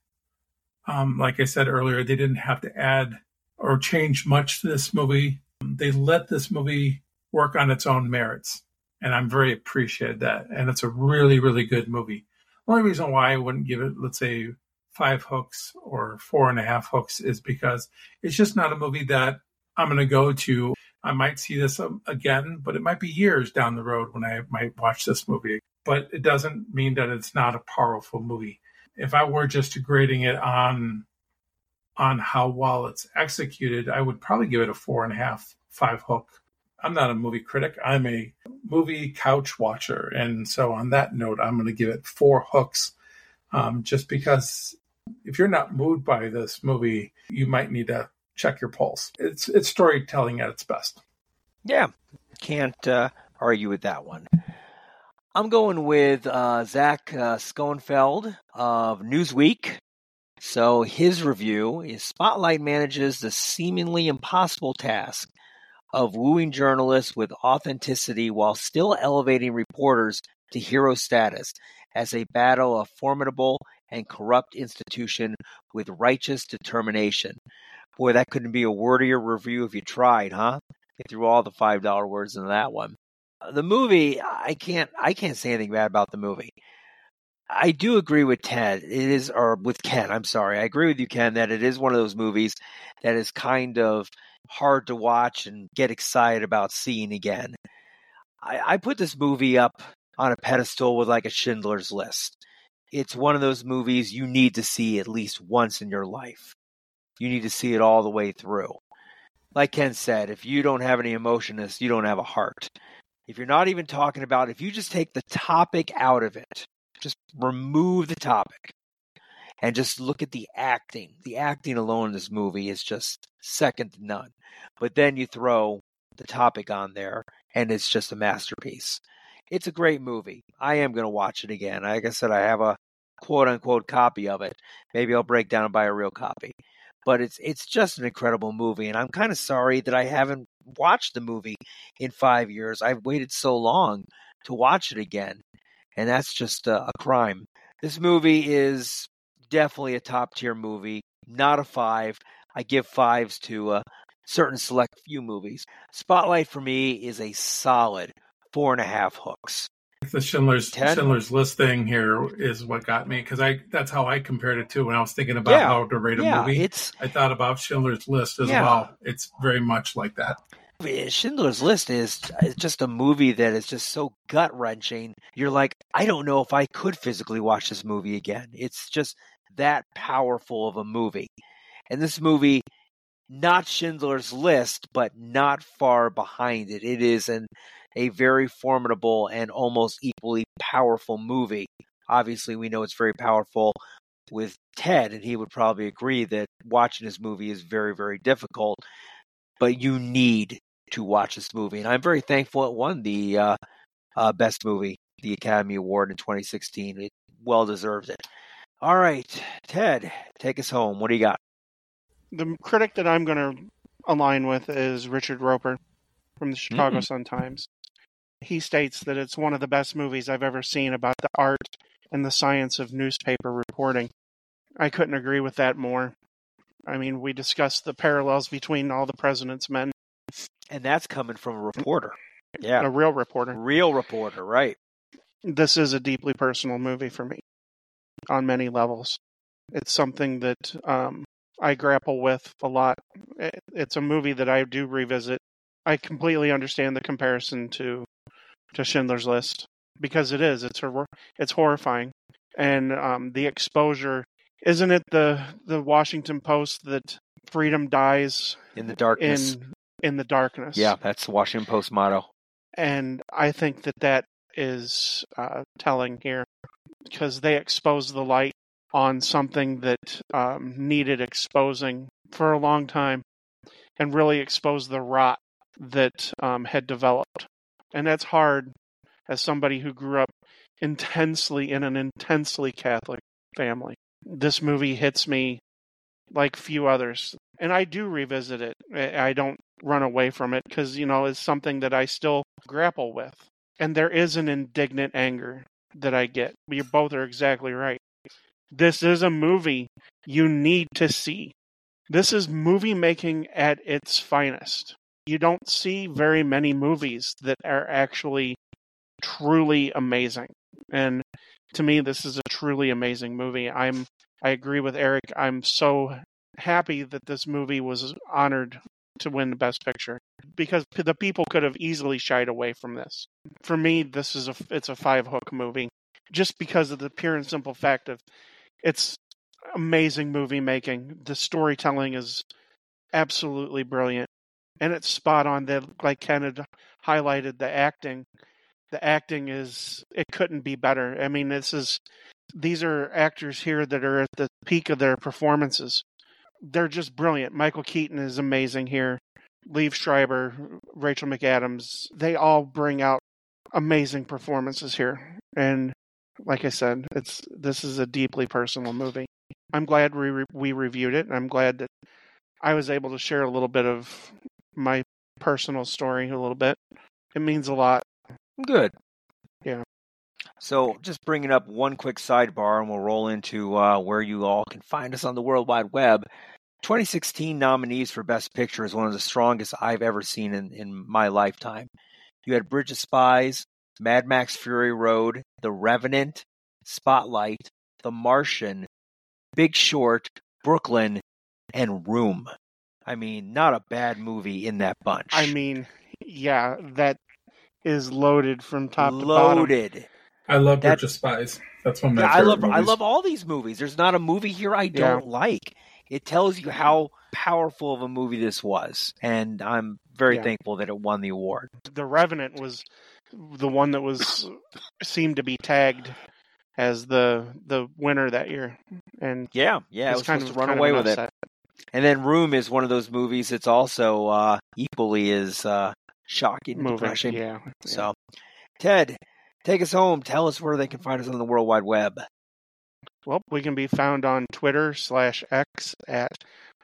Like I said earlier, they didn't have to add or change much to this movie. They let this movie work on its own merits. And I'm very appreciative of that. And it's a really, really good movie. The only reason why I wouldn't give it, let's say, 5 hooks or 4.5 hooks is because it's just not a movie that I'm going to go to. I might see this again, but it might be years down the road when I might watch this movie. But it doesn't mean that it's not a powerful movie. If I were just grading it on how well it's executed, I would probably give it a 4.5, 5 hook. I'm not a movie critic. I'm a movie couch watcher. And so on that note, I'm going to give it 4 hooks. Just because if you're not moved by this movie, you might need to check your pulse. It's storytelling at its best. Yeah, can't argue with that one. I'm going with Zach Schoenfeld of Newsweek. So his review is Spotlight manages the seemingly impossible task of wooing journalists with authenticity while still elevating reporters to hero status as they battle a formidable and corrupt institution with righteous determination. Boy, that couldn't be a wordier review if you tried, huh? They threw all the $5 words into that one. The movie, I can't say anything bad about the movie. I do agree with Ted. With Ken, I'm sorry. I agree with you, Ken, that it is one of those movies that is kind of hard to watch and get excited about seeing again. I put this movie up on a pedestal with like a Schindler's List. It's one of those movies you need to see at least once in your life. You need to see it all the way through. Like Ken said, if you don't have any emotion, you don't have a heart. If you're not even talking about, if you just take the topic out of it, just remove the topic and just look at the acting. The acting alone in this movie is just second to none. But then you throw the topic on there and it's just a masterpiece. It's a great movie. I am going to watch it again. Like I said, I have a quote-unquote copy of it. Maybe I'll break down and buy a real copy. But it's just an incredible movie, and I'm kind of sorry that I haven't watched the movie in 5 years. I've waited so long to watch it again, and that's just a crime. This movie is definitely a top-tier movie, not a 5. I give 5s to certain select few movies. Spotlight for me is a solid 4.5 hooks. The Schindler's List thing here is what got me, because that's how I compared it to when I was thinking about how to rate a movie. I thought about Schindler's List as well. It's very much like that. Schindler's List is just a movie that is just so gut-wrenching. You're like, I don't know if I could physically watch this movie again. It's just that powerful of a movie. And this movie, not Schindler's List, but not far behind it. It is a very formidable and almost equally powerful movie. Obviously, we know it's very powerful with Ted, and he would probably agree that watching this movie is very, very difficult. But you need to watch this movie. And I'm very thankful it won the Best Movie, the Academy Award in 2016. It well deserves it. All right, Ted, take us home. What do you got? The critic that I'm going to align with is Richard Roper from the Chicago Sun-Times. He states that it's one of the best movies I've ever seen about the art and the science of newspaper reporting. I couldn't agree with that more. I mean, we discussed the parallels between All the President's Men. And that's coming from a reporter. Yeah. A real reporter. Real reporter, right. This is a deeply personal movie for me on many levels. It's something that I grapple with a lot. It's a movie that I do revisit. I completely understand the comparison to Schindler's List, because it's horrifying. And the exposure, isn't it the Washington Post that freedom dies in the darkness? In the darkness. Yeah, that's the Washington Post motto. And I think that is telling here, because they expose the light on something that needed exposing for a long time, and really expose the rot that had developed. And that's hard as somebody who grew up intensely in an intensely Catholic family. This movie hits me like few others. And I do revisit it. I don't run away from it because, it's something that I still grapple with. And there is an indignant anger that I get. You both are exactly right. This is a movie you need to see. This is movie making at its finest. You don't see very many movies that are actually truly amazing. And to me, this is a truly amazing movie. I agree with Eric. I'm so happy that this movie was honored to win the Best Picture, because the people could have easily shied away from this. For me, it's a 5-hook movie, just because of the pure and simple fact of it's amazing movie making. The storytelling is absolutely brilliant, and it's spot on. That, like Ken had highlighted, the acting. The acting it couldn't be better. I mean, these are actors here that are at the peak of their performances. They're just brilliant. Michael Keaton is amazing here. Liev Schreiber, Rachel McAdams, they all bring out amazing performances here. And like I said, this is a deeply personal movie. I'm glad we reviewed it. I'm glad that I was able to share a little bit of my personal story a little bit. It means a lot. Good. Yeah. So just bringing up one quick sidebar, and we'll roll into where you all can find us on the World Wide Web. 2016 nominees for Best Picture is one of the strongest I've ever seen in my lifetime. You had Bridge of Spies, Mad Max Fury Road, The Revenant, Spotlight, The Martian, Big Short, Brooklyn, and Room. I mean, not a bad movie in that bunch. I mean, yeah, that is loaded from top to bottom. Loaded. I love Bridge of Spies. That's one of my favorite movies. I love all these movies. There's not a movie here I don't like. It tells you how powerful of a movie this was, and I'm very thankful that it won the award. The Revenant was the one that seemed to be tagged as the winner that year, and it was supposed to run away with it. And then Room is one of those movies that's also equally as shocking and depressing. Yeah. So, Ted, take us home. Tell us where they can find us on the World Wide Web. Well, we can be found on Twitter/X at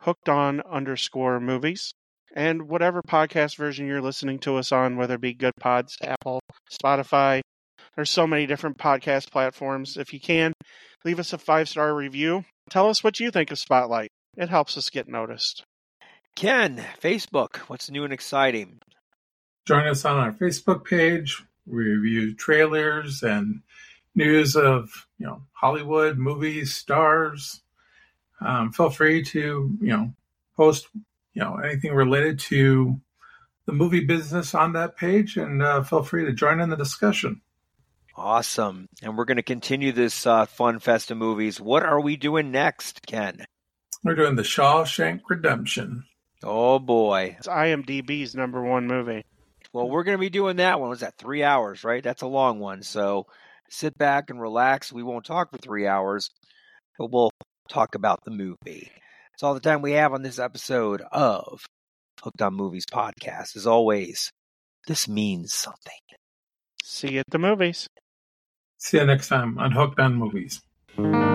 hookedon_movies. And whatever podcast version you're listening to us on, whether it be Good Pods, Apple, Spotify, there's so many different podcast platforms. If you can, leave us a 5-star review. Tell us what you think of Spotlight. It helps us get noticed. Ken, Facebook, what's new and exciting? Join us on our Facebook page. We review trailers and news of Hollywood movies, stars. Feel free to post anything related to the movie business on that page, and feel free to join in the discussion. Awesome. And we're going to continue this fun fest of movies. What are we doing next, Ken? We're doing The Shawshank Redemption. Oh boy. It's IMDb's #1 movie. Well, we're going to be doing that one. Was that 3 hours, right? That's a long one. So sit back and relax. We won't talk for 3 hours, but we'll talk about the movie. It's all the time we have on this episode of Hooked on Movies podcast. As always, this means something. See you at the movies. See you next time on Hooked on Movies.